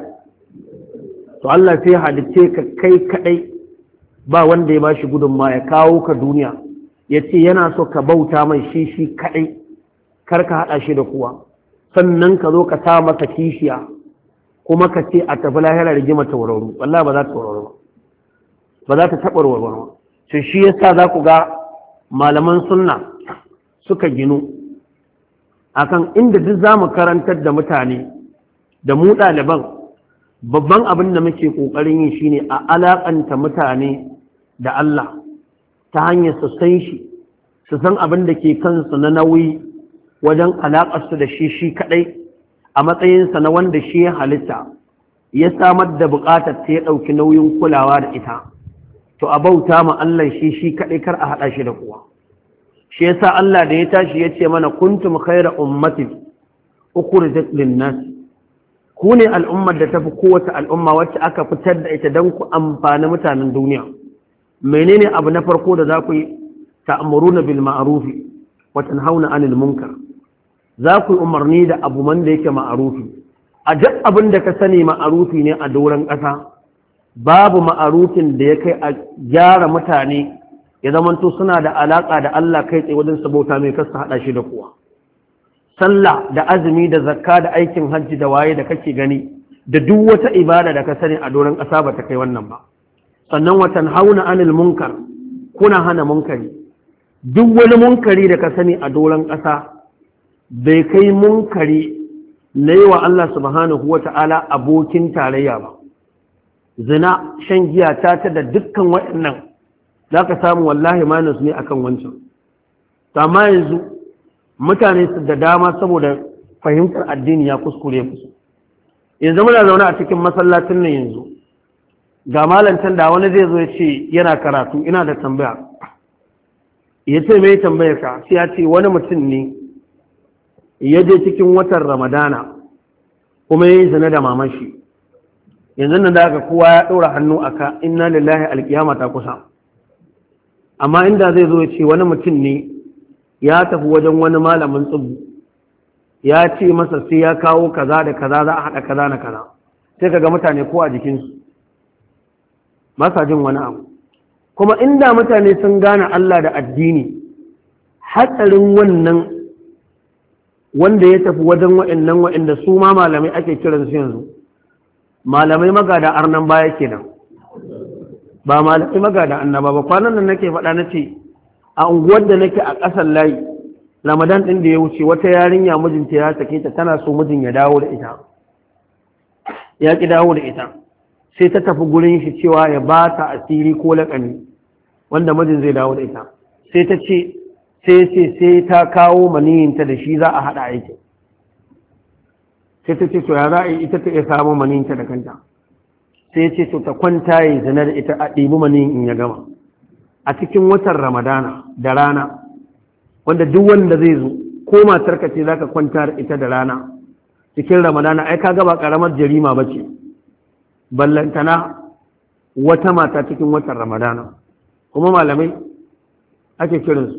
To Allah sai halicce ka kai kadai ba wanda ya ba shi gudunma ya kawo ka duniya, ya ce yana so ka bauta mai shi kadai, kar ka haɗa shi da kuwa, sannan ka zo ka sa masa kishiya kuma ka ce a tafi lahira rigima ta warwaru. Wallahi ba za ta warwaru ba za ta taɓa warwaru. To shi yasa za ku ga malaman sunna suka ginu akan inda duk za mu karantar da mutane da mu ɗaliban, babban abin da muke ƙoƙarin yi shine a alaƙanta mutane da Allah ta hanyar su san shi, su san abin da ke kansu na nauyi wajen alaƙarsu da shi kaɗai a matsayinsa na wanda shi ya halitta ya samar da buƙatar ta ya ɗauki nauyin kulawa da ita. To a bauta ma Allah shi kaɗai, kar a haɗa shi da kowa. Shi yasa Allah da ya tashi ya ce mana kuntum khayra ummatin ukhrijat lin-nas, ku ne al'ummar da tafi kowace al'umma wacce aka fitar da ita don ku amfani mutanen duniya. Menene abu na farko da za ku yi? Ta'muruna bil ma'ruf wa tanhauna 'anil munkar. Za ku yi umarni da abu man da yake ma'arufi. A duk abin da ka sani ma'arufi ne a doron ƙasa, babu ma'arufin da ya kai a gyara mutane ya zamanto suna da alaƙa da Allah kai tsaye wajen sabota mai kasa haɗa shi da kuwa. Sallah da azumi da zakka da aikin hajji da waye da kake gani da duk wata ibada da ka sani a doron ƙasa ba ta kai wannan ba. Sannan watan hauna anil munkar, kuna hana munkari. Duk wani munkari da ka sani a doron ƙasa bai kai munkari na yi wa Allah subhanahu wa ta'ala abokin tarayya ba. Zina, shan giya, ta da dukkan waɗannan za ka samu wallahi manus ne akan wancan. Amma yanzu mutane su da dama saboda fahimtar addini ya kuskure musu. Yanzu muna zaune a cikin masallacin nan yanzu, ga malantan da wani zai zo ya ce yana karatu, ina da tambaya. Ya ce mai tambayar ka, sai ya ce wani mutum ne ya je cikin watan Ramadana kuma ya yi zina da mamashi. Yanzu nan da aka kowa ya ɗora hannu a ka, inna lillahi alƙiyama ta kusa. Amma inda zai zo ya ce wani mutum ne ya tafi wajen wani malamin tsubu ya ce masa sai ya kawo kaza da kaza za a haɗa kaza na kaza, sai ka ga mutane ko a jikinsu ba sa jin wani abu. Kuma inda mutane sun gane Allah da addini, hatsarin wannan wanda ya tafi wajen wa'inda su ma malamai ake kiransu yanzu, malamai magada arnan baya kenan, ba malamai magada annaba ba. Kwanan nan nake faɗa na ce a unguwar da nake a ƙasar layi, Ramadan ɗin da ya wuce wata yarinya mijinta ya sake ta, tana so mijin ya dawo da ita, ya ki dawo da ita, sai ta tafi gurin shi cewa ya ba ta asiri ko laƙani wanda mijin zai dawo da ita, sai ta ce sai ta kawo maniyinta da shi za a haɗa aikin. Sai ta ce to ya za a yi ita ta iya samun maniyinta da kanta, sai ce to ta kwanta ya zina da ita a ɗibi maniyin in ya gama a cikin watan Ramadana da rana, wanda duk wanda zai zo ko matarka ce za ka kwanta da ita da rana cikin Ramadana, ai ka gaba ƙaramar jarima ba ce, ballantana wata mata cikin watan Ramadana. Kuma malamai ake kiransu,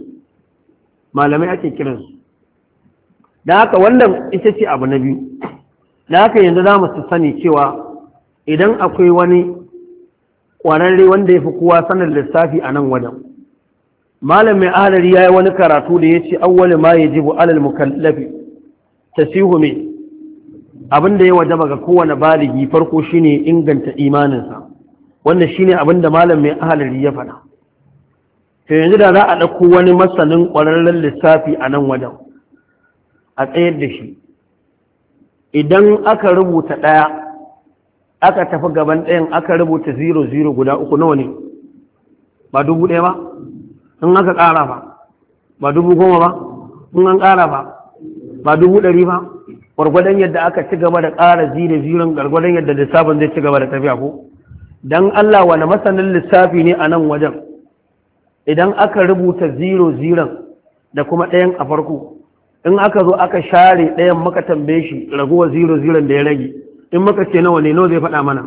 da haka wannan ita ce abu na biyu. Da haka yanzu za mu sani cewa idan akwai wani ƙwararre wanda ya fi kowa sanar lissafi a nan wajen, malam mai ahalari ya yi wani karatu da ya ce awwali ma ya jibu alal mukallafi tasihu mai abin da ya wajaba ga kowane baligi farko shine inganta imaninsa, wannan shine abin da malam mai ahalari ya faɗa. to yanzu da za a ɗauko wani masanin ƙwararren lissafi a nan wajen a tsayar da shi, idan aka rubuta ɗaya aka tafi gaban ɗayan aka rubuta 00 guda uku nawa ne? Ba 1000 ba? In aka ƙara ba 10,000 ba? In an ƙara ba 100,000 ba? Gwargwadon yadda aka ci gaba da ƙara 00 gwargwadon yadda lissafin zai ci gaba da tafiya ko? Don Allah wani masanin lissafi ne a nan wajen idan aka rubuta 00 da kuma ɗayan a farko, in aka zo aka share ɗayan maka tambaye shi raguwa 00 da ya rage, in maka ce nawa ne nawa zai faɗa mana?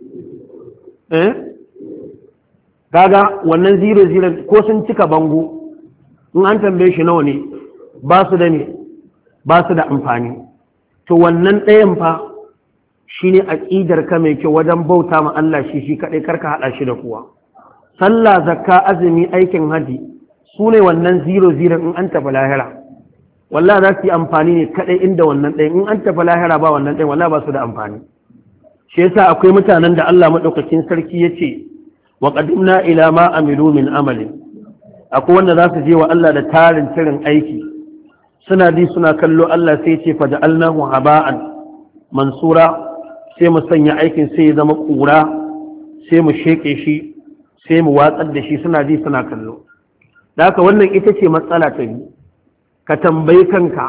Kaga wannan 00 ko sun cika bango, in an tambaye shi nawa ne ba su da amfani. To wannan ɗayan fa shi ne aƙidar ka mai kyau wajen bauta ma Allah shi kaɗai, karka haɗa shi da kowa. Sallah, zakka, azumi, aikin haji su ne wannan 00 in an tafi lahira. Wallah za su yi amfani ne kaɗai inda wannan ɗayan, in an tafi lahira ba wannan ɗayan wallah ba su da amfani. Shi yasa akwai mutanen da Allah maɗaukakin sarki ya ce wa qadimna ila ma amilu min amalin, akwai wanda za su je wa Allah da tarin cirin aiki, suna ji suna kallo Allah sai ce fa ja'alnahu haba'an mansura, sai mu sanya aikin sai ya zama ƙura, sai mu sheke shi, sai mu watsar da shi, suna ji suna kallo. Da haka wannan ita ce matsala ta biyu, ka tambayi kanka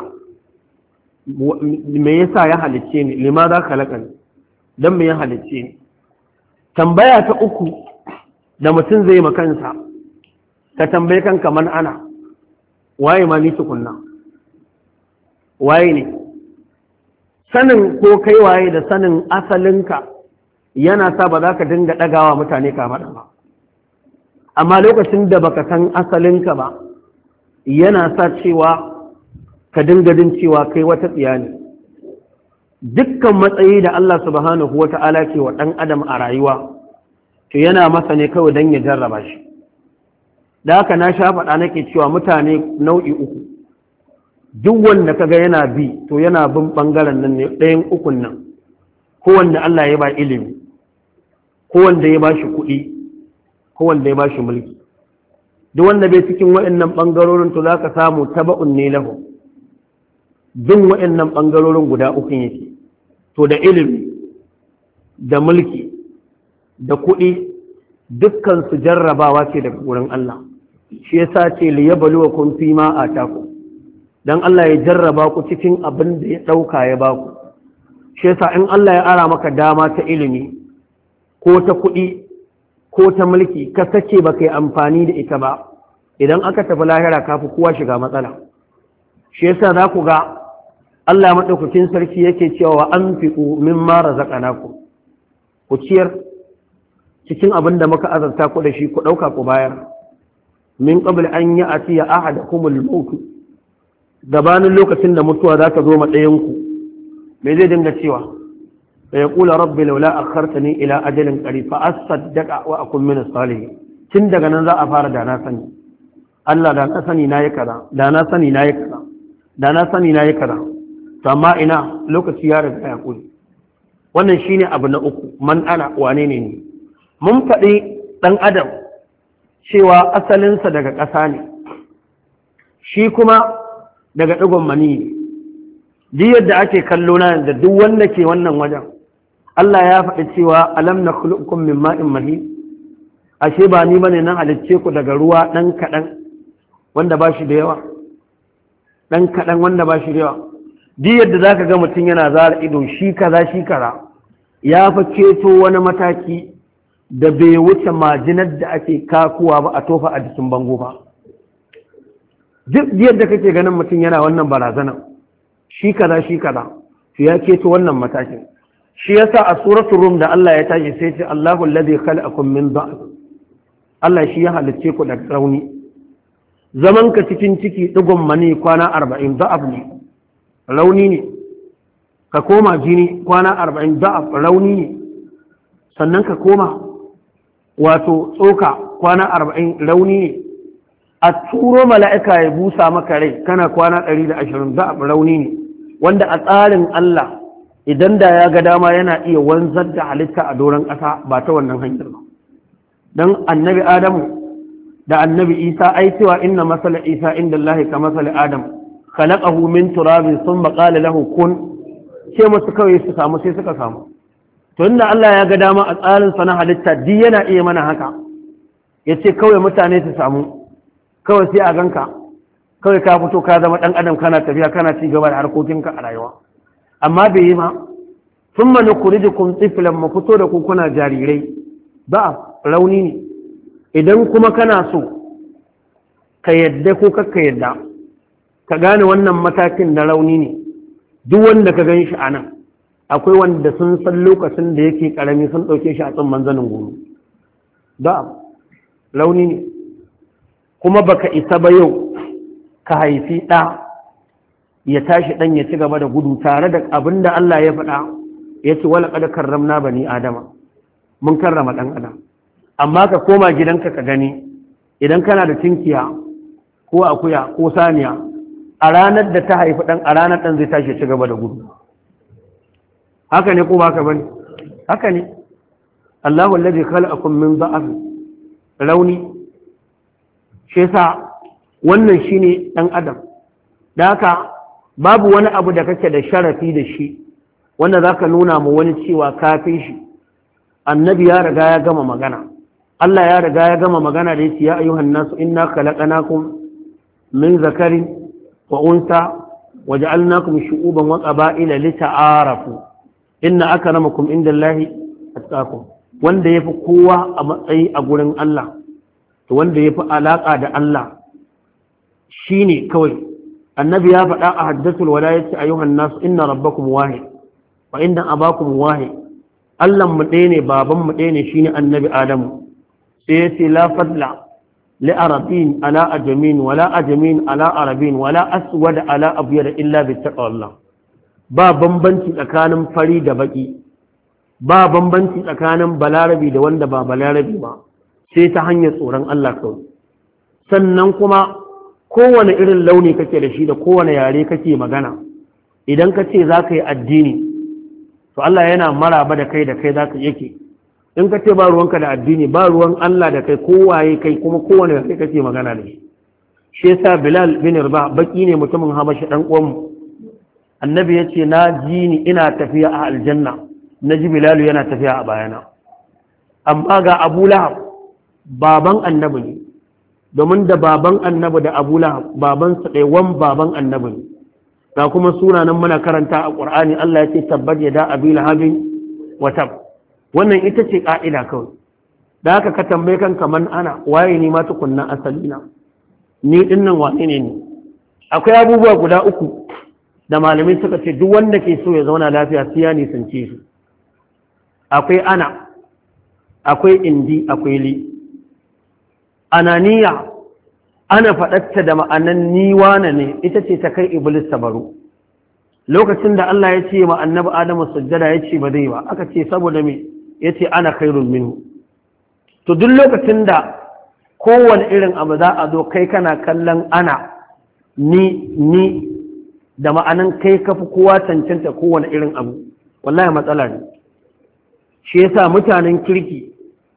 me yasa ya halicce ni, limaza khalaqani, dan me ya halicce ni. Tambaya ta uku da mutum zai ma kansa, ka tambayi kanka man ana, waye ma ni tukunna, waye ne? Sanin ko kai waye da sanin asalinka yana sa ba za ka dinga ɗagawa mutane ka faɗa ba, amma lokacin da baka san asalinka ba yana sa cewa ka dinga din cewa kai wata tsiya ne. Dukkan matsayi da Allah subhanahu wata'ala ke wa ɗan adam a rayuwa to yana masa ne kawai don ya jarraba shi. Da haka na sha faɗa nake cewa mutane nau'i uku, duk wanda kaga yana bi to yana bin ɓangaren nan ne, ɗayan ukun nan, ko wanda Allah ya ba ilimi, ko wanda ya ba shi kuɗi, ko wanda ya ba shi mulki. Duk wanda bai cikin waɗannan ɓangarorin to za ka samu taba'un ne lahu, bin waɗannan ɓangarorin guda ukun yake. To da ilimi da mulki da kuɗi dukkan su jarrabawa ce daga wurin Allah. Shi yasa ce liyabluwakum fima atakum, dan Allah ya jarraba ku cikin abin da ya ɗauka ya ba ku. Shi yasa in Allah ya ara maka dama ta ilimi ko ta kuɗi ko ta mulki ka sake ba kai amfani da ita ba, idan aka tafi lahira ka fi kowa shiga matsala. Shi yasa za ku ga Allah maɗaukakin sarki yake cewa anfiqu mimma razaqnakum, ku ciyar cikin abin da muka azarta ku da shi, ku ɗauka ku bayar. Min qabl an ya'tiya ahadakumul maut, gabanin lokacin da mutuwa za ta zo ma ɗayanku me zai dinga cewa da ya kula rabbi laula akhartani ila ajalin qarib fa asaddaqa wa akun min as-salihin tun daga nan za a fara da na sani Allah da na sani nayi kaza da na sani nayi kaza da na sani nayi kaza to amma ina lokaci ya riga ya kuli wannan shine abu na uku man ana wane ne ni mun faɗi dan adam cewa asalinsa daga ƙasa ne shi kuma daga ɗigon mani duk yadda ake kallo na da duk wanda ke wannan wajen Allah ya faɗi cewa alam nakhluqukum min ma'in mahin ashe ba ni bane nan halicce ku daga ruwa dan kadan wanda ba shi da yawa dan kadan wanda ba shi da yawa duk yadda zaka ga mutum yana zara ido shi kaza ya fa keto wani mataki da bai wuce majinar da ake kakuwa ba a tofa a jikin bango ba duk yadda kake ganin mutum yana wannan barazana shi kaza to ya keto wannan matakin shi yasa a suratul rum da Allah ya tashi sai ce Allahu alladhi khalaqakum min dha'f Allah shi ya halicce ku daga rauni zaman ka cikin ciki digon mani kwana 40 dha'f ne rauni ne ka koma jini kwana 40 dha'f rauni ne sannan ka koma wato tsoka kwana 40 rauni ne a turo mala'ika ya busa maka rai kana kwana 120 dha'f rauni ne wanda a tsarin Allah idan da ya ga dama yana iya wanzar da halitta a doron ƙasa ba ta wannan hanyar ba don annabi adamu da annabi isa ai cewa inna masala isa inda Allah ka masala adam khalaqahu min turabin thumma qala lahu kun ce musu kawai su samu sai suka samu to inda Allah ya ga dama a tsarin sa na halitta duk yana iya mana haka yace kawai mutane su samu kawai sai a ganka kawai ka fito ka zama dan adam kana tafiya kana ci gaba da harkokinka a rayuwa amma bai yi ma sun mani kurijikun tsifilan mafito da kuna jarirai ba rauni ne idan kuma kana so ka yadda ko kakka yadda ka gane wannan matakin na rauni ne duk wanda ka gan shi a nan akwai wanda sun san lokacin da yake karami sun ɗauke shi a tsimman zanin goro ba rauni ne kuma baka isa ba yau ka haifi ɗa ya tashi dan ya ci gaba da gudu tare da abin da Allah ya faɗa ya ce wala qad karramna bani adama mun karrama dan adam amma ka koma gidanka ka gani idan kana da tinkiya ko akuya ko saniya a ranar da ta haifi dan a ranar dan zai tashi ya ci gaba da gudu haka ne ko ba haka bane haka ne Allahu alladhi khalaqakum min dha'f rauni shi yasa wannan shine dan adam da haka babu wani abu da kake da sharafi da shi wanda zaka nuna mu wani cewa kafin shi annabi ya riga ya gama magana Allah ya riga ya gama magana da yace ya ayyuhan nasu inna khalaqnakum min zakarin wa unsa waja'alnakum shu'uban wa qaba'ila lita'arafu inna akramakum indallahi atqakum wanda yafi kowa a matsayi a gurin Allah to wanda yafi alaka da Allah shine kawai annabi ya faɗa a haddatul walayati ayyuhan nas inna rabbakum wahid wa inna abakum wahid Allah mu ɗaya ne baban mu ɗaya ne shine annabi Adamu sai yace la fadla li arabin ala ajamin wala ajamin ala arabin wala aswad ala abyad illa bi taqwallah ba bambanci tsakanin fari da baki ba bambanci tsakanin balarabi da wanda ba balarabi ba sai ta hanyar tsoron Allah kawai sannan kuma kowane irin launi kake da shi da kowane yare kake magana idan ka ce za ka yi addini to Allah yana maraba da kai za ka yake in ka ce ba ruwanka da addini ba ruwan Allah da kai kowaye kai kuma kowane yare kake magana da shi shi yasa Bilal bin Rabah baki ne mutumin Habashi dan uwanmu annabi ya ce na ji ni ina tafiya a aljanna na ji Bilal yana tafiya a bayana amma ga Abu Lahab baban annabi ne domin da baban annabi da Abu Lahab babansa ɗaya wan baban annabi ne ga kuma sunanan muna karanta a Qur'ani Allah ya ce tabbat yada abi lahabin wa tab wannan ita ce ka'ida kawai da haka ka tambaye kanka man ana waye ni ma tukunna asalina ni dinnan wane ne ni akwai abubuwa guda uku da malamai suka ce duk wanda ke so ya zauna lafiya sai ya nisance su akwai ana akwai indi akwai li ananiya ana faɗatta da ma'anan ni wane ne ita ce ta kai iblis ta baro lokacin da Allah ya ce ma annabi Adamu sujjada ya ce ba zai ba aka ce saboda me ya ce ana khairun minhu to duk lokacin da kowane irin abu za a zo kai kana kallon ana ni da ma'anan kai kafi kowa cancanta kowane irin abu wallahi matsala ne shi yasa mutanen kirki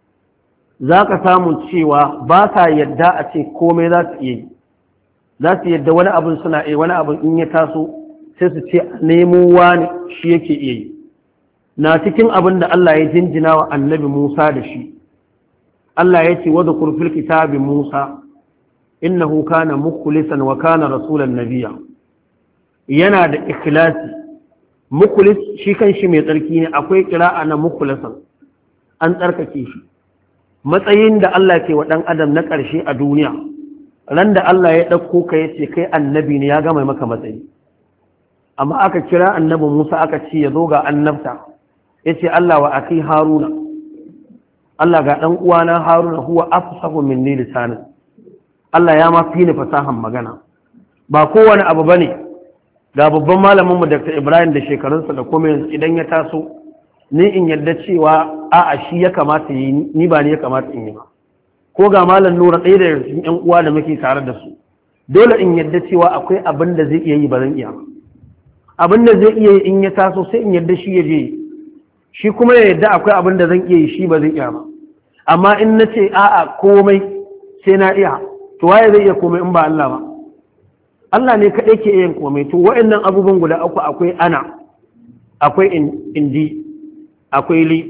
za ka samu cewa ba sa yadda a ce komai za su iya yi za su yadda wani abin suna iya wani abin in ya taso sai su ce nemo wani shi yake iya yi na cikin abin da Allah ya jinjina wa annabi Musa da shi Allah ya ce wadda kurfil kitabi Musa innahu kana mukhlisan wa kana rasulan nabiyya yana da ikhlasi mukhlis shi kanshi mai tsarki ne akwai qira'a na mukhlisan an tsarkake shi matsayin da Allah ke wa dan adam na ƙarshe a duniya ran da Allah ya dauko ka yace kai annabi ne ya gama maka matsayi amma aka kira annabi Musa aka ce ya zo ga annabta yace Allah wa akhi Haruna Allah ga dan uwana Haruna huwa afsahu minni lisanan Allah ya ma fi ni fasahan magana ba kowane abu bane ga babban malamin mu Dr. Ibrahim da shekarunsa da kuma yanzu idan ya taso ni in yadda cewa a'a shi ya kamata yi ni ba ni ya kamata in yi ba ko ga malam Nura ɗaya da cikin ƴan uwa da muke tare da su dole in yadda cewa akwai abin da zai iya yi ba zan iya ba abin da zai iya yi in ya taso sai in yadda shi ya je shi kuma ya yadda akwai abin da zan iya yi shi ba zai iya ba amma in na ce a'a komai sai na iya to waye zai iya komai in ba Allah ba Allah ne kaɗai ke yin komai to wa'annan abubuwan guda uku akwai ana akwai indi akwai li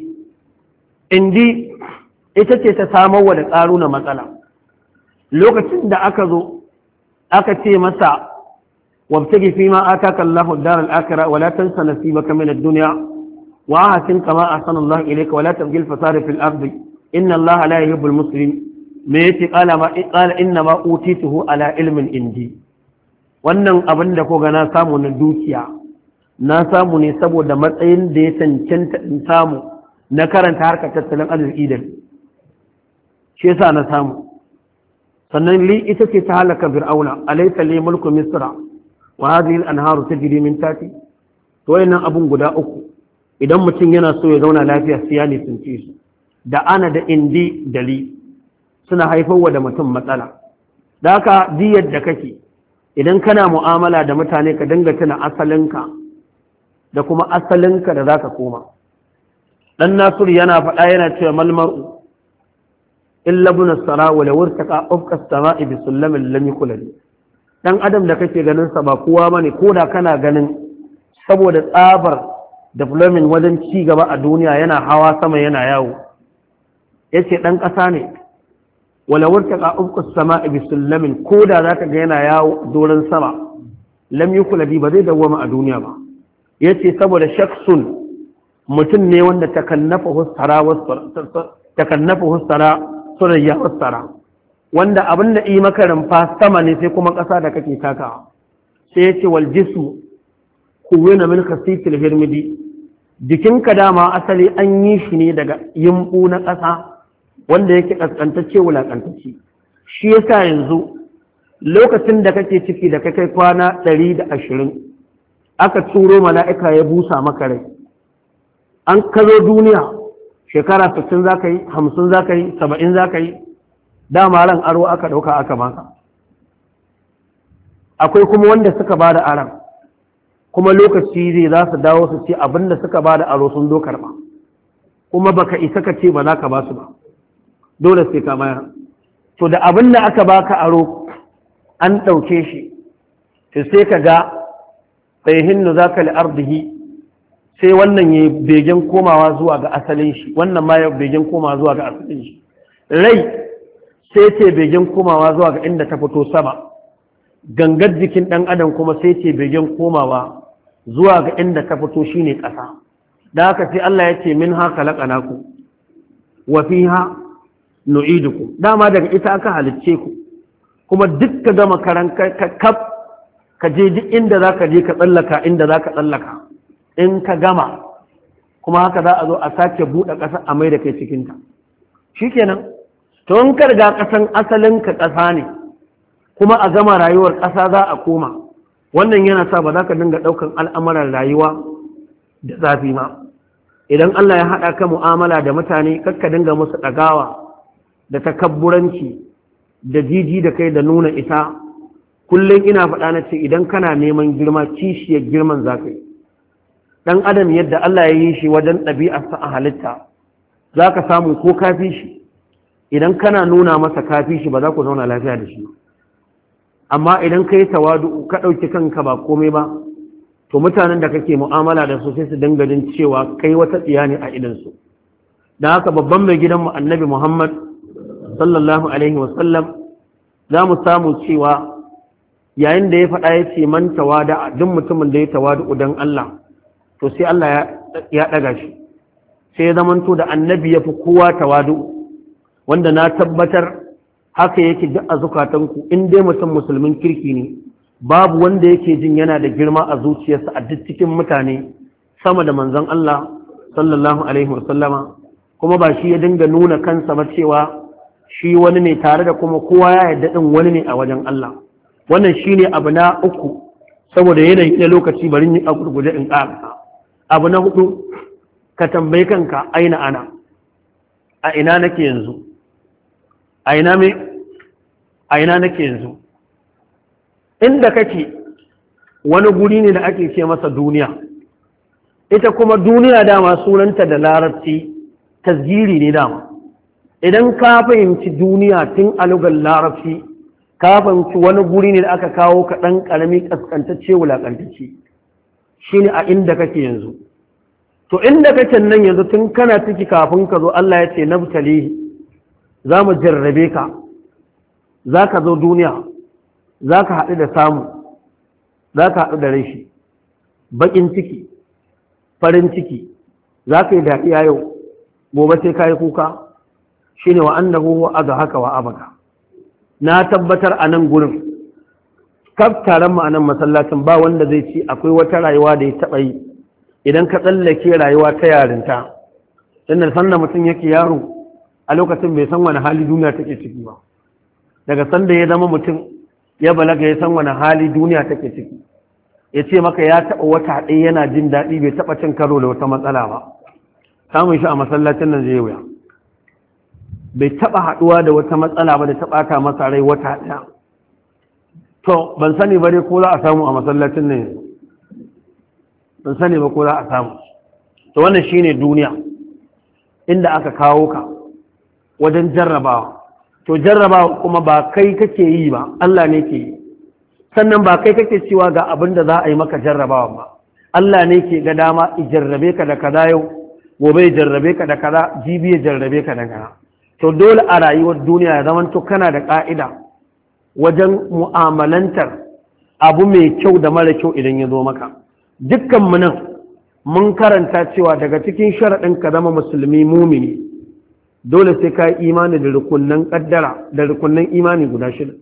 indi ita ce ta samar wa da ƙaruna matsala lokacin da aka zo aka ce masa wabtagi fi ma ataka Allahu ad-dar al-akhirah wa la tansa nasibaka min ad-dunya wa ahsin kama ahsana Allah ilayka wa la tabghi al-fasada fil ardi inna Allah la yuhibbu al-muslimin me yace qala inna ma utituhu ala ilmin indi wannan abin da ko ga na samu na dukiya na samu ne saboda matsayin da ya cancanta in samu na karanta harkar tattalin arziki da shi yasa na samu sannan li ita ce ta halaka fir'auna alaysa li mulku misra wa hadhihi al-anharu tajri min tati to wayannan abun guda uku idan mutum yana so ya zauna lafiya sai ya nisanci su da ana da indi da li suna haifarwa da mutum matsala da haka diyar da kake idan kana mu'amala da mutane ka dinga tuna asalinka da kuma asalinka da zaka koma dan Nasiru yana faɗa yana cewa malmar'u illa ibn as-sara wa law irtaqa ufqa as-sama'i bi sullamin lam yakul dan adam da kake ganin sa ba kowa bane koda kana ganin saboda tsabar development wajen ci gaba a duniya yana hawa sama yana yawo yace dan ƙasa ne wala wartaqa ufqa as-sama'i bi sullamin koda zaka ga yana yawo doran sama lam yakul ba zai dawama a duniya ba yace saboda shakhsun mutum ne wanda takannafahu sara surayya wasara wanda abin da yi maka rumfa sama ne sai kuma ƙasa da kake takawa sai yace wal jismu kuwina min khasitil hirmidi jikinka dama asali an yi shi ne daga yimbu na ƙasa wanda yake kaskantacce wulakantacce shi yasa yanzu lokacin da kake ciki da kai kwana 120 aka turo mala'ika ya busa maka rai an kazo duniya shekara 60 zaka yi 50 zaka yi 70 zaka yi dama ran aro aka dauka aka baka akwai kuma wanda suka bada aran kuma lokaci zai za su dawo su ce abinda suka bada aro sun zo karba kuma baka isa ka ce ba za ka ba su ba dole sai ka bayar to da abinda aka baka aro an dauke shi to sai ka ga sayhinnu zaka li ardihi sai wannan yayi begen komawa zuwa ga asalin shi wannan ma yayi begen komawa zuwa ga asalin shi rai sai ce begen komawa zuwa ga inda ta fito sama gangar jikin dan adam kuma sai ce begen komawa zuwa ga inda ta fito shine ƙasa da haka sai Allah ya ce min ha khalaqnaku wa fiha nu'idukum dama daga ita aka halicce ku kuma duk ka gama karan kaf ka je duk inda zaka je ka tsallaka inda zaka tsallaka in ka gama kuma haka za a zo a sake buɗe ƙasa a mai da kai cikinta shikenan to in ka riga ƙasan asalin ka ƙasa ne kuma a gama rayuwar ƙasa za a koma. Wannan yana sa ba za ka dinga ɗaukan al'amuran rayuwa da zafi ma. Idan Allah ya haɗa ka mu'amala da mutane, kakka dinga musu ɗagawa da takabburanci da jiji da kai da nuna ita. Kullum ina faɗa na ce idan kana neman girma, kishiyar girman za ka yi. ɗan adam yadda Allah ya yi shi wajen ɗabi'arsa a halitta, za ka samu ko kafi shi, idan kana nuna masa kafi shi ba za ku zauna lafiya da shi. Amma idan ka yi tawadu ka ɗauki kanka ba komai ba, to mutanen da kake mu'amala da su sai su dinga jin cewa kai wata tsiya ne a idansu. Da haka babban mai gidanmu annabi Muhammad sallallahu alaihi wasallam za mu samu cewa yayin da ya faɗa ya ce man tawada, duk mutumin da ya tawadu don Allah, to sai Allah ya ɗaga shi, sai ya zamanto da annabi ya fi kowa tawadu, wanda na tabbatar haka yake duk a zukatanku. In dai mutum musulmin kirki ne, babu wanda yake jin yana da girma a zuciyarsa a duk cikin mutane sama da manzon Allah sallallahu alaihi wasallama. Kuma ba shi ya dinga nuna kansa ba cewa shi wani ne, tare da kuma kowa ya yarda din wani ne a wajen Allah. Wannan shine abu na uku, saboda yanayi na lokaci bari ni a gurguje in ƙara. Abu na hudu, ka tambayi kanka aina ana, a ina nake yanzu, a ina nake yanzu. Inda kake wani guri ne da ake ce masa duniya, ita kuma duniya dama sunanta da larabci tasgiri ne dama. Idan ka fahimci duniya tun a lugar larabci, ka fahimci wani guri ne da aka kawo ka ɗan ƙarami ƙasƙantacce wulaƙantacce, shi ne a inda kake yanzu. To inda kake nan yanzu tun kana ciki kafin ka zo, Allah ya ce nabtalihi, za mu jarrabe ka, za ka zo duniya, za ka haɗu da samu, za ka haɗu da rashi, baƙin ciki, farin ciki, za ka yi daɗiya yau, gobe sai ka yi kuka, shi ne wa annahu wa aga haka wa abaka. Na tabbatar a nan gurin, kaf taron mu a nan masallacin ba wanda zai ci akwai wata rayuwa da ya taɓa yi idan ka tsallake rayuwa ta yarinta. Inda sanda mutum yake yaro a lokacin bai san wani hali duniya take ciki ba, daga sanda ya zama mutum ya balaga ya san wani hali duniya take ciki. Ya ce maka ya taɓa wata ɗaya yana jin daɗi, bai taɓa cin karo da wata matsala ba. Samun shi a masallacin nan zai wuya. Bai taɓa haɗuwa da wata matsala ba da ta ɓata masa rai wata ɗaya. To ban sani ba dai ko za a samu a masallacin nan, ban sani ba ko za a samu. To wannan shine duniya inda aka kawo ka wajen jarrabawa. To jarrabawa kuma ba kai kake yi ba, Allah ne ke yi. Sannan ba kai kake cewa ga abin da za a yi maka jarrabawa ba, Allah ne ke ga dama i jarrabe ka da kaza yau, gobe ya jarrabe ka da kaza, jibi ya jarrabe ka da kaza. To dole a rayuwar duniya ya zama to kana da ƙa'ida wajen mu'amalantar abu mai kyau da mara kyau idan ya zo maka. Dukkan mu nan mun karanta cewa daga cikin sharaɗin ka zama musulmi mumini, dole sai ka yi imani da rukunnan ƙaddara, da rukunnan imani guda 6.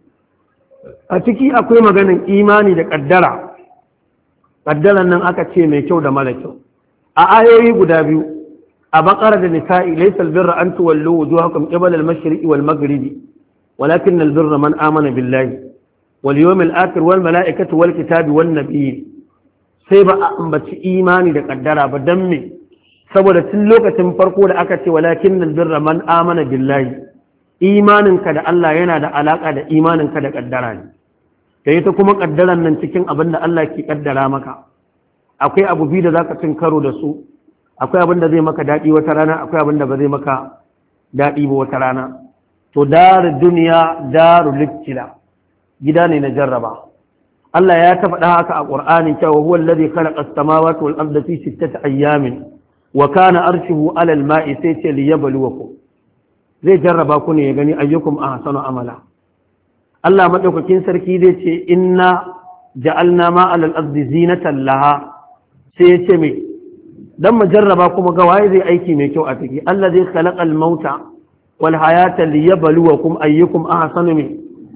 A ciki akwai maganin imani da ƙaddara. Ƙaddaran nan aka ce mai kyau da mara kyau. A ayoyi guda biyu, a Baqara da Nisa'i, laysa albirra an tuwallu wujuhakum qibala al-mashriqi wal maghribi walakin albirra man amana billahi wal yawmil akhir wal mala'ikati wal kitabi wan nabiyyi. Sai ba a ambaci imani da kaddara ba, dan me? Saboda tun lokacin farko da aka ce walakin albirra man amana billahi, imaninka da Allah yana da alaka da imaninka da kaddara ne. Kai ta kuma kaddaran nan cikin abin da Allah ke kaddara maka, akwai abu biyu da zaka cin karo da su. Akwai abin da zai maka daɗi wata rana, akwai abin da ba zai maka daɗi ba wata rana. To daru duniya daru littila, gida ne na jarraba. Allah ya ta faɗa haka a Qur'ani cewa huwa alladhi khalaqa as-samawati wal arda fi sittati ayyamin wa kana arshuhu 'ala al-ma'i, sai ce liyabluwakum, zai jarraba ku ne ya gani ayyukum ahsanu amala. Allah madaukakin sarki zai ce inna ja'alna ma 'ala al-ardi zinatan laha, sai ya ce me dan mu jarraba kuma ga waye zai aiki mai kyau a ciki. Allah zai khalaqal mauta wal hayata liyabluwakum ayyukum ahsanu min,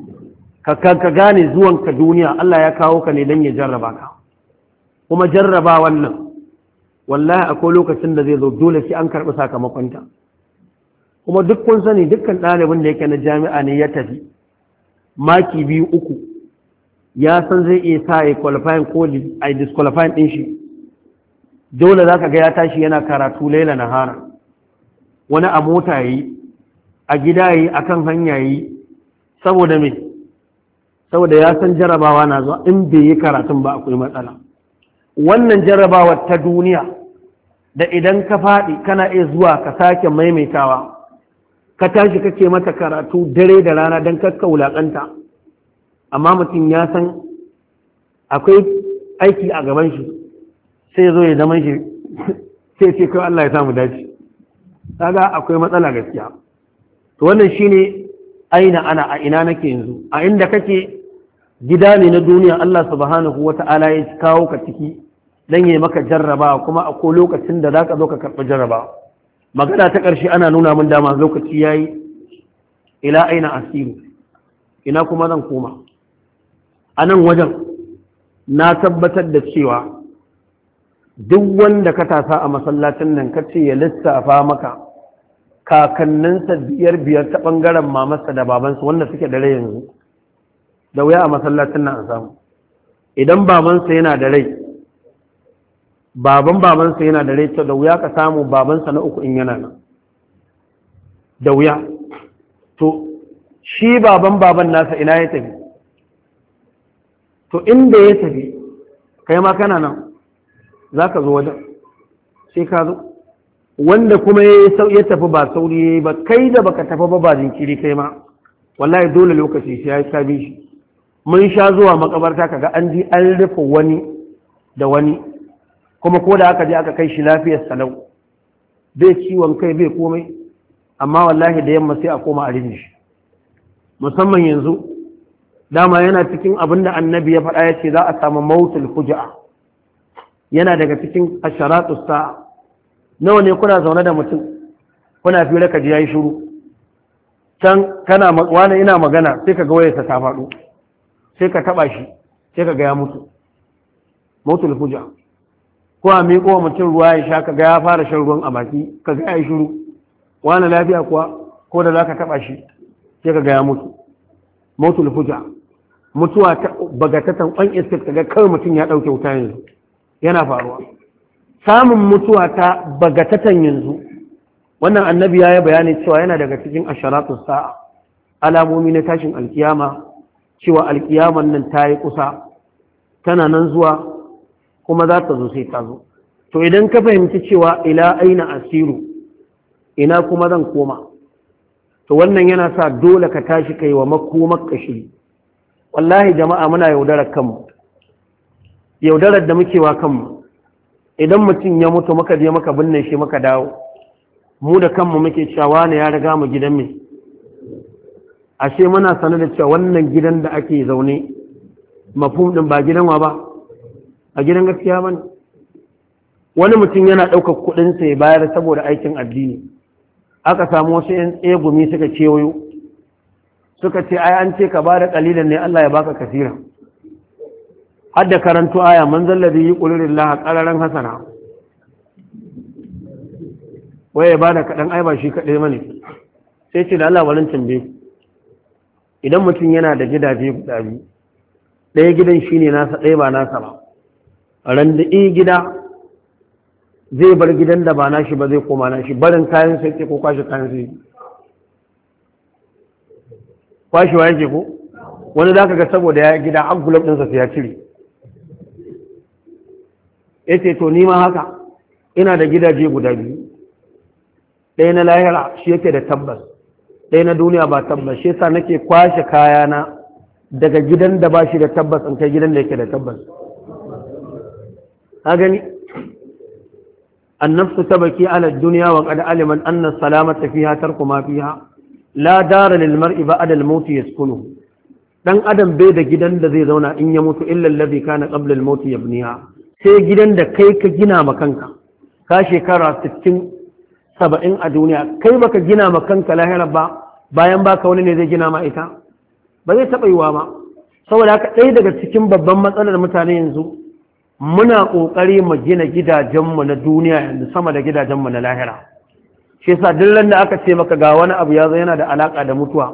ka gane zuwan ka duniya Allah ya kawo ka ne dan ya jarraba ka. Kuma jarraba wannan wallahi akwai lokacin da zai zo dole sai an karbi sakamakon ta. Kuma duk kun sani dukkan ɗalibin da yake na jami'a ne ya tafi maki 2-3 ya san zai iya sa ya qualifying ko a disqualifying din shi, dole za ka ga ya tashi yana karatu laila nahara, wani a mota yi, a gida yi, akan hanya yi, saboda me, saboda ya san jarabawa na zuwa, in bai yi karatun ba akwai matsala. Wannan jarabawar ta duniya da idan ka faɗi kana iya zuwa ka sake maimaitawa, ka tashi kake mata karatu dare da rana don kakka wulaƙanta, amma mutum ya san akwai aiki a gaban shi, sai zo ya zama shi sai ce kawai Allah ya samu dace. Kaga akwai matsala gaskiya. To wannan shine aina ana, a ina nake yanzu, a inda kake gida ne na duniya Allah subhanahu wata'ala ya kawo ka ciki dan yayi maka jarraba, kuma akwai lokacin da zaka zo ka karɓi jarraba. Magana ta ƙarshe ana nuna min dama lokaci yayi, ila aina asiru, ina kuma zan koma. A nan wajen na tabbatar da cewa duk wanda ka tasa a masallacin nan ka ce ya lissafa maka kakanninsa biyar ta ɓangaren mamarsa da babansa wanda suke da rai yanzu, da wuya a masallacin nan a samu. Idan babansa yana da rai, babansa yana da rai, to da wuya ka samu babansa na uku in yana nan, da wuya. To shi baban nasa ina ya tafi? To inda ya tafi kai ma kana nan za ka zo wajen, sai ka zo. Wanda kuma ya tafi ba sauri ba, kai da baka tafi ba jinkiri kai ma, wallahi dole lokaci sai ya sabi shi. Mun sha zuwa makabarta kaga an ji an rufe wani da wani, kuma ko da aka je aka kai shi lafiyar salau, bai ciwon kai bai komai, amma wallahi da yamma sai a koma a rinji shi. Musamman yanzu dama yana cikin abin da annabi ya faɗa, ya ce za a samu mautul fuja'a, yana daga cikin asharatu sa'a. Nawa ne kuna zaune da mutum kuna fira ka ji yayi shiru, can kana wani ina magana sai ka ga wayarsa ta faɗo, sai ka taba shi sai ka ga ya mutu, mautul fuja'a. Ko a miƙo mutum ruwa ya sha ka ga ya fara shan ruwan a baki, ka ga yayi shiru, wani lafiya kuwa, ko da za ka taba shi sai ka ga ya mutu, mautul fuja'a. Mutuwa ta bagatatan on escape, kaga kawai mutum ya ɗauke wuta yanzu, yana faruwa. Samun mutuwa ta bagatatan yanzu, wannan annabi ya yi bayani cewa yana daga cikin asharatu sa'a, alamomi na tashin alkiyama, cewa alkiyaman nan ta yi kusa, tana nan zuwa kuma za ta zo sai ta zo. To idan ka fahimci cewa ila aina asiru, ina kuma zan koma, to wannan yana sa dole ka tashi kai wa makomar kashi. Wallahi jama'a muna yaudarar kanmu, yaudarar da muke wa kanmu. Idan mutum ya mutu muka je muka binne shi muka dawo, mu da kanmu muke cewa ne ya riga mu gidan mai, ashe muna sanar da cewa wannan gidan da ake zaune mafhum din ba gidan wa ba, a gidan gaskiya bane. Wani mutum yana ɗaukar kuɗinsa ya bayar saboda aikin addini, aka samu wasu 'yan tsegumi suka kewayo suka ce ai an ce ka ba da ƙalilan ne Allah ya baka kasira, har da karanto aya man zallabi yi ƙulirin laha ƙararren hasana, wai ya ba da kaɗan ai ba shi kaɗai mane. Sai ce da Allah walin tambaye, idan mutum yana da gidaje guda biyu, ɗaya gidan shi ne nasa ɗaya ba nasa ba, randa'i gida zai bar gidan da ba nashi ba zai koma nashi, barin kayan sai ce ko kwashe kayan sai kwashewa yake ko wani za ka ga saboda ya gida an gulab ɗinsa sai ya cire. Ya ce to nima haka ina da gidaje guda biyu, ɗaya na lahira shi yake da tabbas, ɗaya na duniya ba tabbas, shi yasa nake kwashe kayana daga gidan da ba shi da tabbas in kai gidan da yake da tabbas. Ha gani annafsu tabaki ala dunya wa qad aliman anna salamata fiha tarku ma fiha la dara lil mar'i ba'da al maut yaskunu. Dan adam bai da gidan da zai zauna in ya mutu illa alladhi kana qabla al maut yabniha, sai gidan da kai ka gina ma kanka, ka shekara 60-70 a duniya kai baka gina ma kanka lahira ba, bayan baka wani ne zai gina ma ita, ba zai taɓa yiwa ba. Saboda haka ɗaya daga cikin babban matsalar mutane yanzu, muna ƙoƙari mu gina gidajenmu na duniya yanzu sama da gidajenmu na lahira. Shi yasa duk da aka ce maka ga wani abu ya zo yana da alaƙa da mutuwa,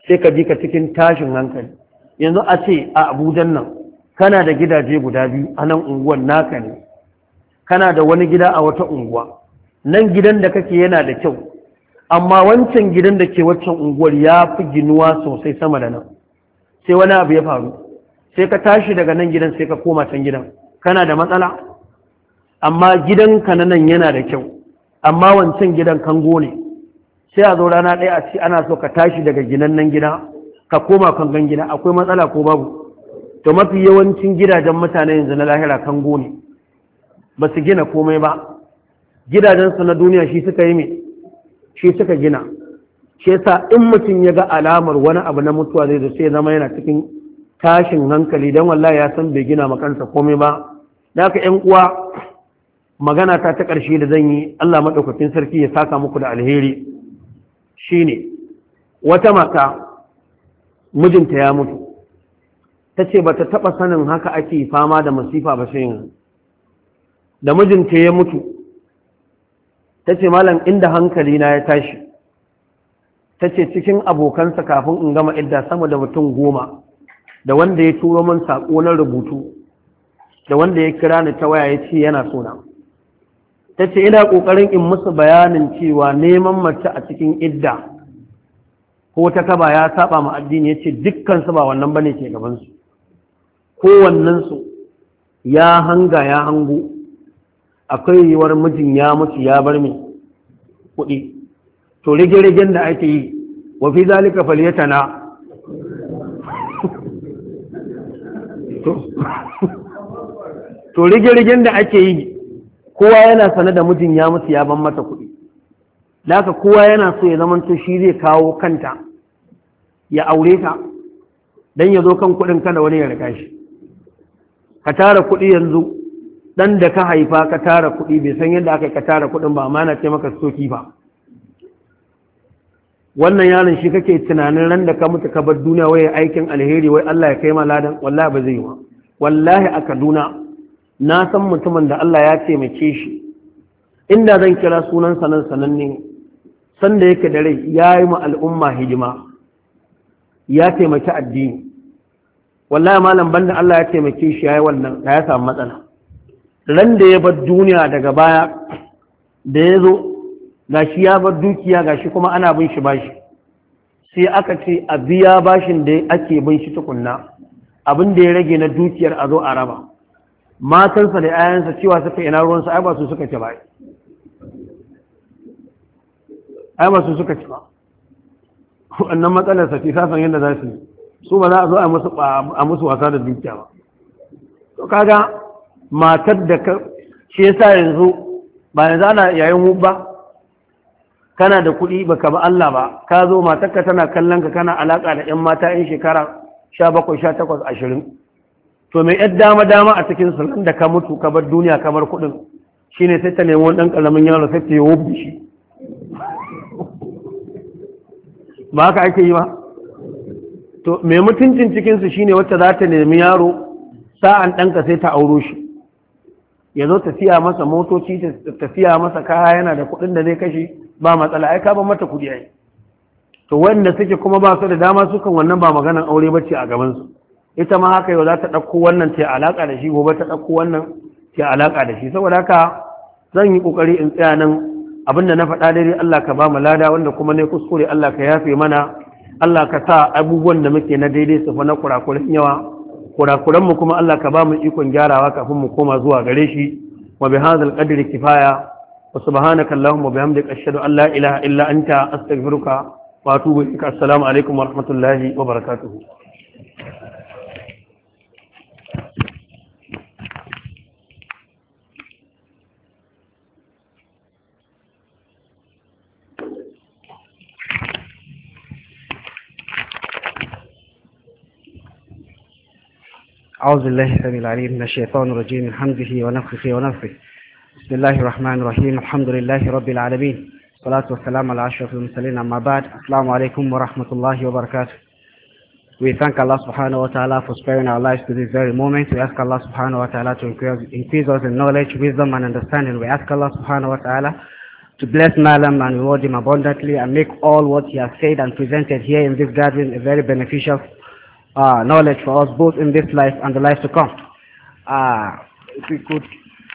sai ka ji ka cikin tashin hankali. Yanzu a ce a Abujan nan kana da gidaje guda biyu a nan unguwar naka ne, kana da wani gida a wata unguwa, nan gidan da kake yana da kyau, amma wancan gidan da ke waccan unguwar ya fi ginuwa sosai sama da nan, sai wani abu ya faru sai ka tashi daga nan gidan sai ka koma can gidan, kana da matsala. Amma gidanka na nan yana da kyau, amma wancan gidan kango ne, sai a zo rana ɗaya a ce ana so ka tashi daga gidan nan gida ka koma kangan gida, akwai matsala ko babu? To mafi yawancin gidajen mutane yanzu na lahira kango ne, ba su gina komai ba, gidajensu na duniya shi suka yi mai, shi suka gina. Shi yasa in mutum ya ga alamar wani abu na mutuwa zai zo sai zama yana cikin tashin hankali, don wallahi ya san bai gina makansa komai ba. Da haka ƴan uwa, magana ta ƙarshe da zan yi, Allah maɗaukakin sarki ya saka muku da alheri, shine wata mata mijinta ya mutu, ta ce ba ta taɓa sanin haka ake fama da masifa ba sai yanzu. Da mijinta ya mutu, ta ce malam inda hankali na ya tashi, ta ce cikin abokansa kafin in gama idda sama da mutum 10, da wanda ya turo min saƙo na rubutu, da wanda ya kira ni ta waya ya ce yana sona. Ta ce ina ƙoƙarin in musu bayanin cewa neman mace a cikin idda ko ta kaba ya saba ma addini, ya ce dukkansu ba wannan bane ke gabansu, kowannensu ya hanga ya hango akwai yiwuwar mijin ya mutu ya bar mai kuɗi. To rige-rigen da ake yi, wa fi zalika falyatana to rige-rigen da ake yi, kowa yana sane da mijin ya mutu ya ban mata kuɗi, laka kowa yana so ya zamanto shi zai kawo kanta ya aure ta don ya zo kan kuɗin kada wani ya riga shi. Ka tara kuɗi yanzu, ɗan da ka haifa ka tara kuɗi bai san yadda aka ka tara kuɗin ba, amma na ce maka soki ba. Wannan yaron shi kake tunanin ran da ka mutu ka bar duniya wai aikin alheri wai Allah ya kai ma ladan, wallahi ba zai yi ba. Wallahi a Kaduna na san mutumin da Allah ya taimake shi, inda zan kira sunan sanan sananne, sanda yake da rai ya yi ma al'umma hidima, ya taimaki addini. Wallahi malam banda Allah ya taimake shi yayi wannan da ya samu matsala. Ran da ya bar duniya daga baya da ya zo gashi ya bar dukiya gashi kuma ana bin shi bashi, sai aka ce a biya bashin da ake bin shi tukunna, abin da ya rage na dukiyar a zo a raba. Matansa da 'ya'yansa cewa suka ina ruwansa, ai ba su suka ci ba, ai ba su suka ci ba. Wannan matsalar sa san yadda za su yi, su ba za a zo a musu wasa da dukiya ba. To kaga matar da ka shi yasa yanzu ba yanzu ana yayin ba, kana da kuɗi baka ba Allah ba, ka zo matarka tana kallon ka kana alaka da 'yan mata 'yan shekara 17, 18, 20. To mai yar dama a cikin sunan da ka mutu ka bar duniya kamar kuɗin shine sai ta nemi wani ɗan ƙaramin yaro sai ta yi wobi shi. Ba haka ake yi ba? To mai mutuncin cikinsu shine wacce za ta nemi yaro sa'an ɗanka sai ta auro shi, ya zo ta siya masa motoci, ta siya masa kaya, yana da kuɗin da zai kashe, ba matsala, ai ka ba mata kuɗi ai. To wanda suke kuma ba su da dama sukan wannan ba maganan aure bace a gabansu. Ita ma haka yau za ta ɗauko wannan ta alaƙa da shi, gobe ta ɗauko wannan ta alaƙa da shi. Saboda haka zan yi ƙoƙari in tsaya nan, abinda na faɗa daidai Allah ka ba mu lada, wanda kuma ne kuskure Allah ka yafe mana. Allah ka sa abubuwan da muke na daidai su fa na kurakuran yawa, kurakuran mu kuma Allah ka ba mu ikon gyarawa kafin mu koma zuwa gare shi. Wa bi hadzal qadri kifaya, wa subhanaka allahumma wa bihamdika ashhadu an la ilaha illa anta astaghfiruka wa atubu ilaik. Assalamu alaikum wa rahmatullahi wa barakatuh. أعوذ بالله السميع العليم من الشيطان الرجيم من حمده ونفخه ونفخه. بسم الله الرحمن الرحيم. الحمد لله رب العالمين، والصلاة والسلام على أشرف المرسلين. أما بعد, Assalamu alaikum wa rahmatullahi wa barakatuh. We thank Allah subhanahu wa ta'ala for sparing our lives to this very moment. We ask Allah subhanahu wa ta'ala to increase us in knowledge, wisdom and understanding. We ask Allah subhanahu wa ta'ala to bless Malam and reward him abundantly and make all what he has said and presented here in this gathering a very beneficial knowledge for us both in this life and the life to come. If we could.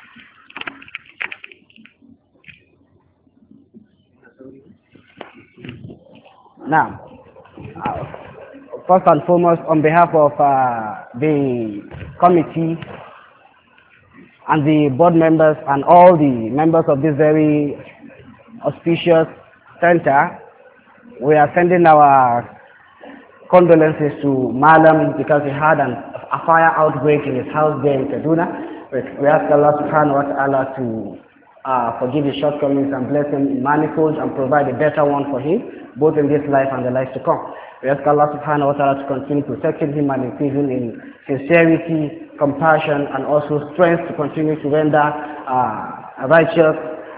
Now, first and foremost, on behalf of the committee and the board members and all the members of this very auspicious center, we are sending our condolences to Malam because he had a fire outbreak in his house there in Kaduna. We ask Allah subhanahu wa ta'ala to forgive his shortcomings and bless him in manifolds and provide a better one for him, both in this life and the life to come. We ask Allah subhanahu wa ta'ala to continue protecting him and increasing in sincerity, compassion, and also strength to continue to render righteous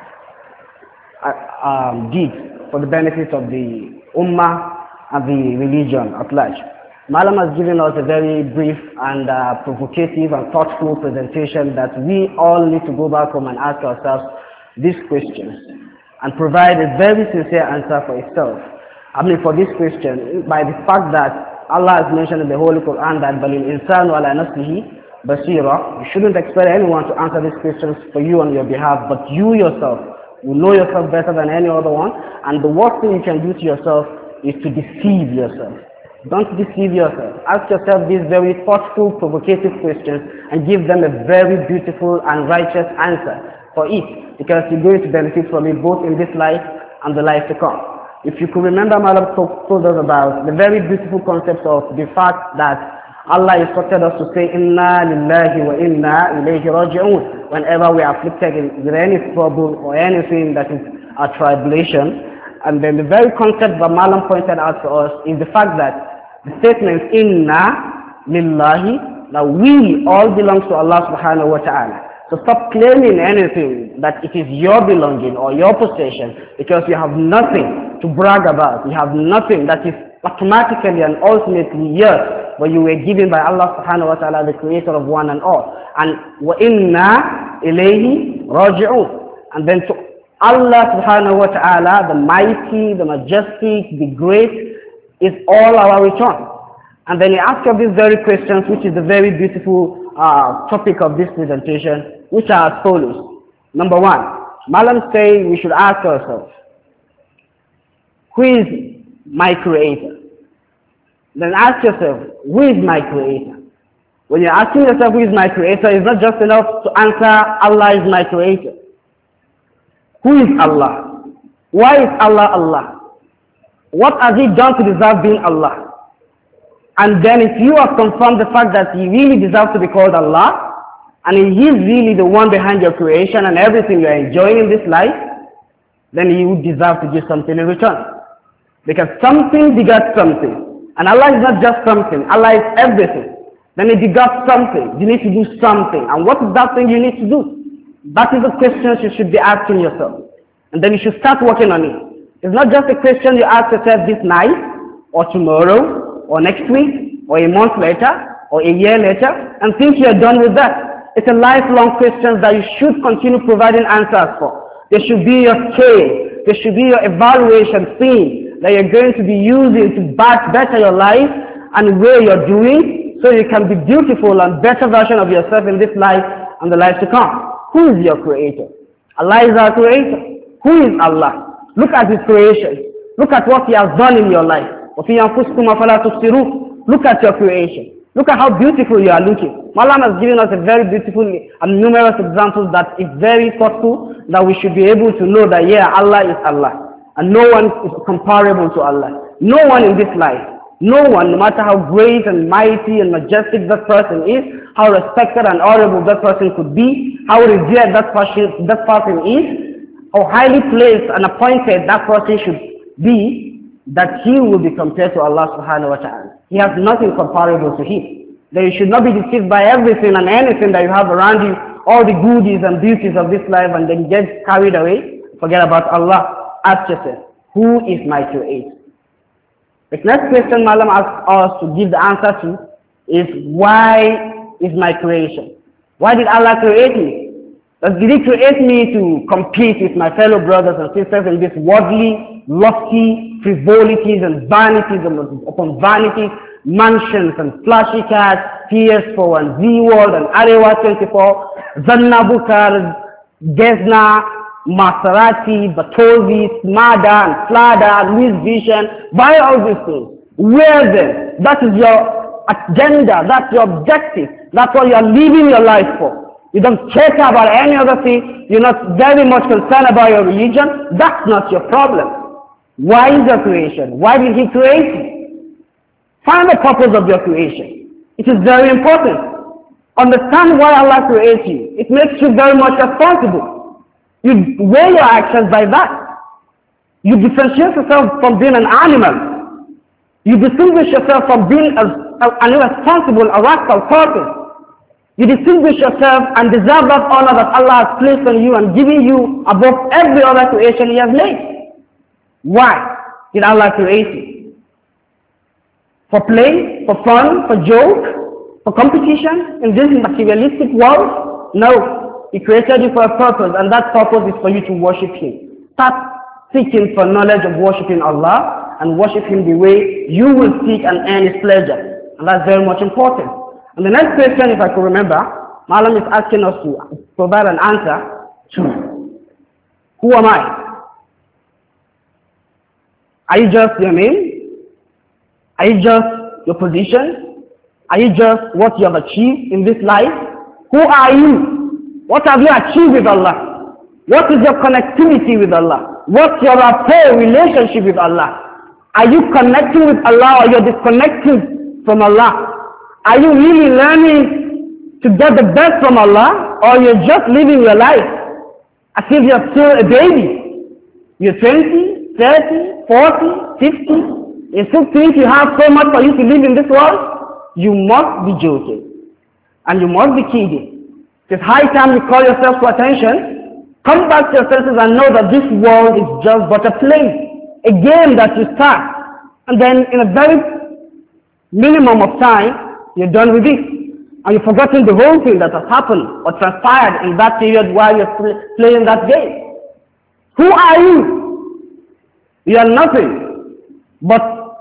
deeds for the benefit of the Ummah and the religion at large. Malam has given us a very brief and provocative and thoughtful presentation that we all need to go back home and ask ourselves these questions and provide a very sincere answer for itself. I mean, for this question, by the fact that Allah has mentioned in the Holy Quran that بَلِ الْإِنسَانُ عَلَى نَفْسِهِ بَصِيرًا, you shouldn't expect anyone to answer these questions for you on your behalf, but you yourself, you know yourself better than any other one, and the worst thing you can do to yourself is to deceive yourself. Don't deceive yourself. Ask yourself these very thoughtful, provocative questions and give them a very beautiful and righteous answer for it, because you're going to benefit from it both in this life and the life to come. If you could remember, Malam told us about the very beautiful concept of the fact that Allah instructed us to say, Inna lillahi wa inna ilayhi raji'un, whenever we are afflicted with any trouble or anything that is a tribulation. And then the very concept that Malam pointed out to us is the fact that the statement Inna lillahi, now we all belongs to Allah subhanahu wa ta'ala. So stop claiming anything that it is your belonging or your possession, because you have nothing to brag about. You have nothing that is automatically and ultimately yours, but you were given by Allah subhanahu wa ta'ala, the creator of one and all. And wa inna ilayhi raji'un. And then to Allah subhanahu wa ta'ala, the mighty, the majestic, the great, is all our return. And then he asks us these very questions, which is the very beautiful topic of this presentation, which are as follows. Number one, Malam say we should ask ourselves, who is my creator? Then ask yourself, who is my creator? When you're asking yourself who is my creator, it's not just enough to answer Allah is my creator. Who is Allah? Why is Allah Allah? What has he done to deserve being Allah? And then if you have confirmed the fact that he really deserves to be called Allah, and he is really the one behind your creation and everything you are enjoying in this life, then he would deserve to give something in return. Because something begets something. And Allah is not just something, Allah is everything. Then he begot something, you need to do something. And what is that thing you need to do? That is the questions you should be asking yourself. And then you should start working on it. It's not just a question you ask yourself this night, or tomorrow, or next week, or a month later, or a year later, and think you're done with that. It's a lifelong question that you should continue providing answers for. There should be your scale, there should be your evaluation theme that you're going to be using to better your life and where you're doing, so you can be beautiful and better version of yourself in this life and the life to come. Who is your creator? Allah is our creator. Who is Allah? Look at his creation. Look at what he has done in your life. Look at your creation. Look at how beautiful you are looking. Malam has given us a very beautiful and numerous examples that is very thoughtful, that we should be able to know that, yeah, Allah is Allah. And no one is comparable to Allah. No one in this life. No one, no matter how great and mighty and majestic that person is, how respected and honorable that person could be, how revered that person is, how highly placed and appointed that person should be, that he will be compared to Allah subhanahu wa ta'ala. He has nothing comparable to him. That you should not be deceived by everything and anything that you have around you, all the goodies and beauties of this life, and then get carried away. Forget about Allah. Ask yourself, who is my creator? The next question Malam asks us to give the answer to is, why is my creation? Why did Allah create me? Did He create me to compete with my fellow brothers and sisters in this worldly, lofty frivolities and vanities upon vanities, mansions and flashy cars, PS4 and Z-World and Arewa 24, Zannabukar, Gesna, Maserati, Batovi, Smada and Flada, Louis Vision, buy all these things. Wear them. That is your agenda. That's your objective. That's what you are living your life for. You don't care about any other thing. You're not very much concerned about your religion. That's not your problem. Why is your creation? Why did He create you? Find the purpose of your creation. It is very important. Understand why Allah creates you. It makes you very much responsible. You weigh your actions by that. You differentiate yourself from being an animal. You distinguish yourself from being an irresponsible, a rascal person. You distinguish yourself and deserve that honor that Allah has placed on you and given you above every other creation He has made. Why did Allah create you? For play, for fun, for joke, for competition in this materialistic world? No. He created you for a purpose, and that purpose is for you to worship Him. Start seeking for knowledge of worshiping Allah and worship Him the way you will seek and earn His pleasure. And that's very much important. And the next question, if I could remember, Malam is asking us to provide an answer to, who am I? Are you just your name? Are you just your position? Are you just what you have achieved in this life? Who are you? What have you achieved with Allah? What is your connectivity with Allah? What's your rapport relationship with Allah? Are you connecting with Allah or you're disconnecting from Allah? Are you really learning to get the best from Allah, or you're just living your life as if you're still a baby? You're 20, 30, 40, 50. You still think you have so much for you to live in this world? You must be joking. And you must be kidding. It's high time you call yourself to attention. Come back to your senses and know that this world is just but a play. A game that you start. And then in a very minimum of time, you're done with it. And you've forgotten the whole thing that has happened or transpired in that period while you're playing that game. Who are you? You are nothing but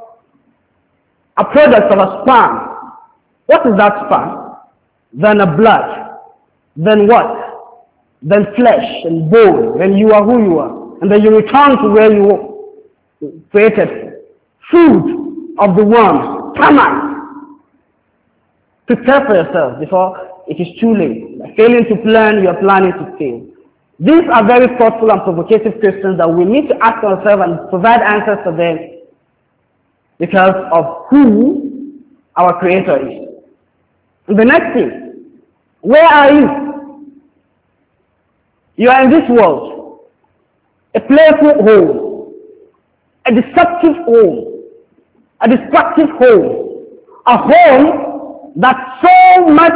a product of a sperm. What is that sperm? Then a blood. Then what? Then flesh and bone. Then you are who you are. And then you return to where you were created. Food of the worms. Termites. Prepare for yourself before it is too late. By failing to plan, you are planning to fail. These are very thoughtful and provocative questions that we need to ask ourselves and provide answers to them because of who our Creator is. And the next thing, where are you? You are in this world, a playful home, a deceptive home, a destructive home, a home that's so much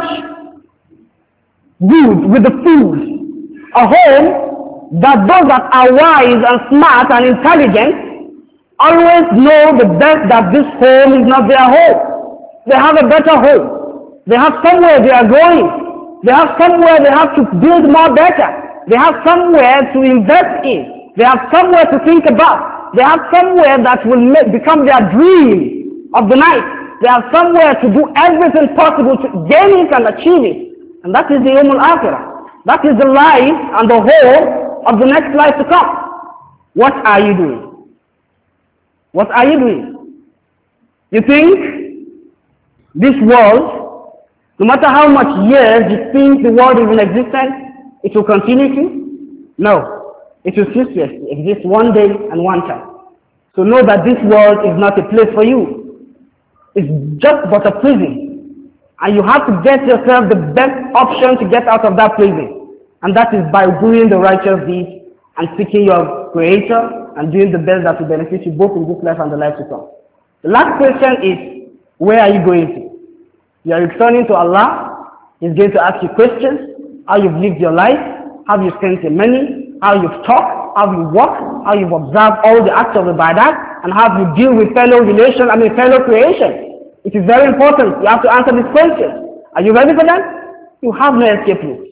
good with the fools, a home that those that are wise and smart and intelligent always know the best that this home is not their home. They have a better home. They have somewhere they are going. They have somewhere they have to build more better. They have somewhere to invest in. They have somewhere to think about. They have somewhere that will become their dream of the night. They have somewhere to do everything possible to gain it and achieve it. And that is the Yawmul Akhirah. That is the life and the whole of the next life to come. What are you doing? What are you doing? You think this world, no matter how much years you think the world is in existence, it will continue to? No. It will cease to exist one day and one time. So know that this world is not a place for you. It's just but a prison. And you have to get yourself the best option to get out of that prison. And that is by doing the righteous deeds and seeking your Creator and doing the best that will benefit you both in this life and the life to come. The last question is, where are you going to? You are returning to Allah. He's going to ask you questions. How you've lived your life. How you spent your money. How you've talked. How you walked. How you've observed all the acts of ibadah. And how you deal with fellow creation. It is very important. You have to answer these questions. Are you ready for that? You have no escape route.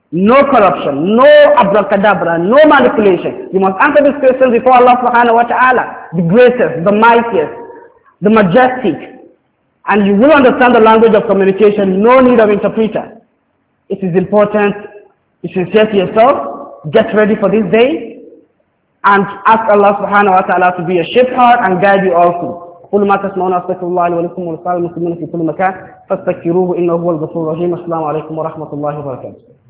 no corruption, no abracadabra, no manipulation. You must answer these questions before Allah subhanahu wa ta'ala, the greatest, the mightiest, the majestic. And you will understand the language of communication, no need of interpreter. It is important, you should say to yourself, get ready for this day, and ask Allah subhanahu wa ta'ala to be a shepherd and guide you all through. قل ما تسمعون أستغفر الله لي ولكم ولسائر المسلمين في كل مكان فاستغفروه إنه هو الغفور الرحيم. السلام عليكم ورحمة الله وبركاته.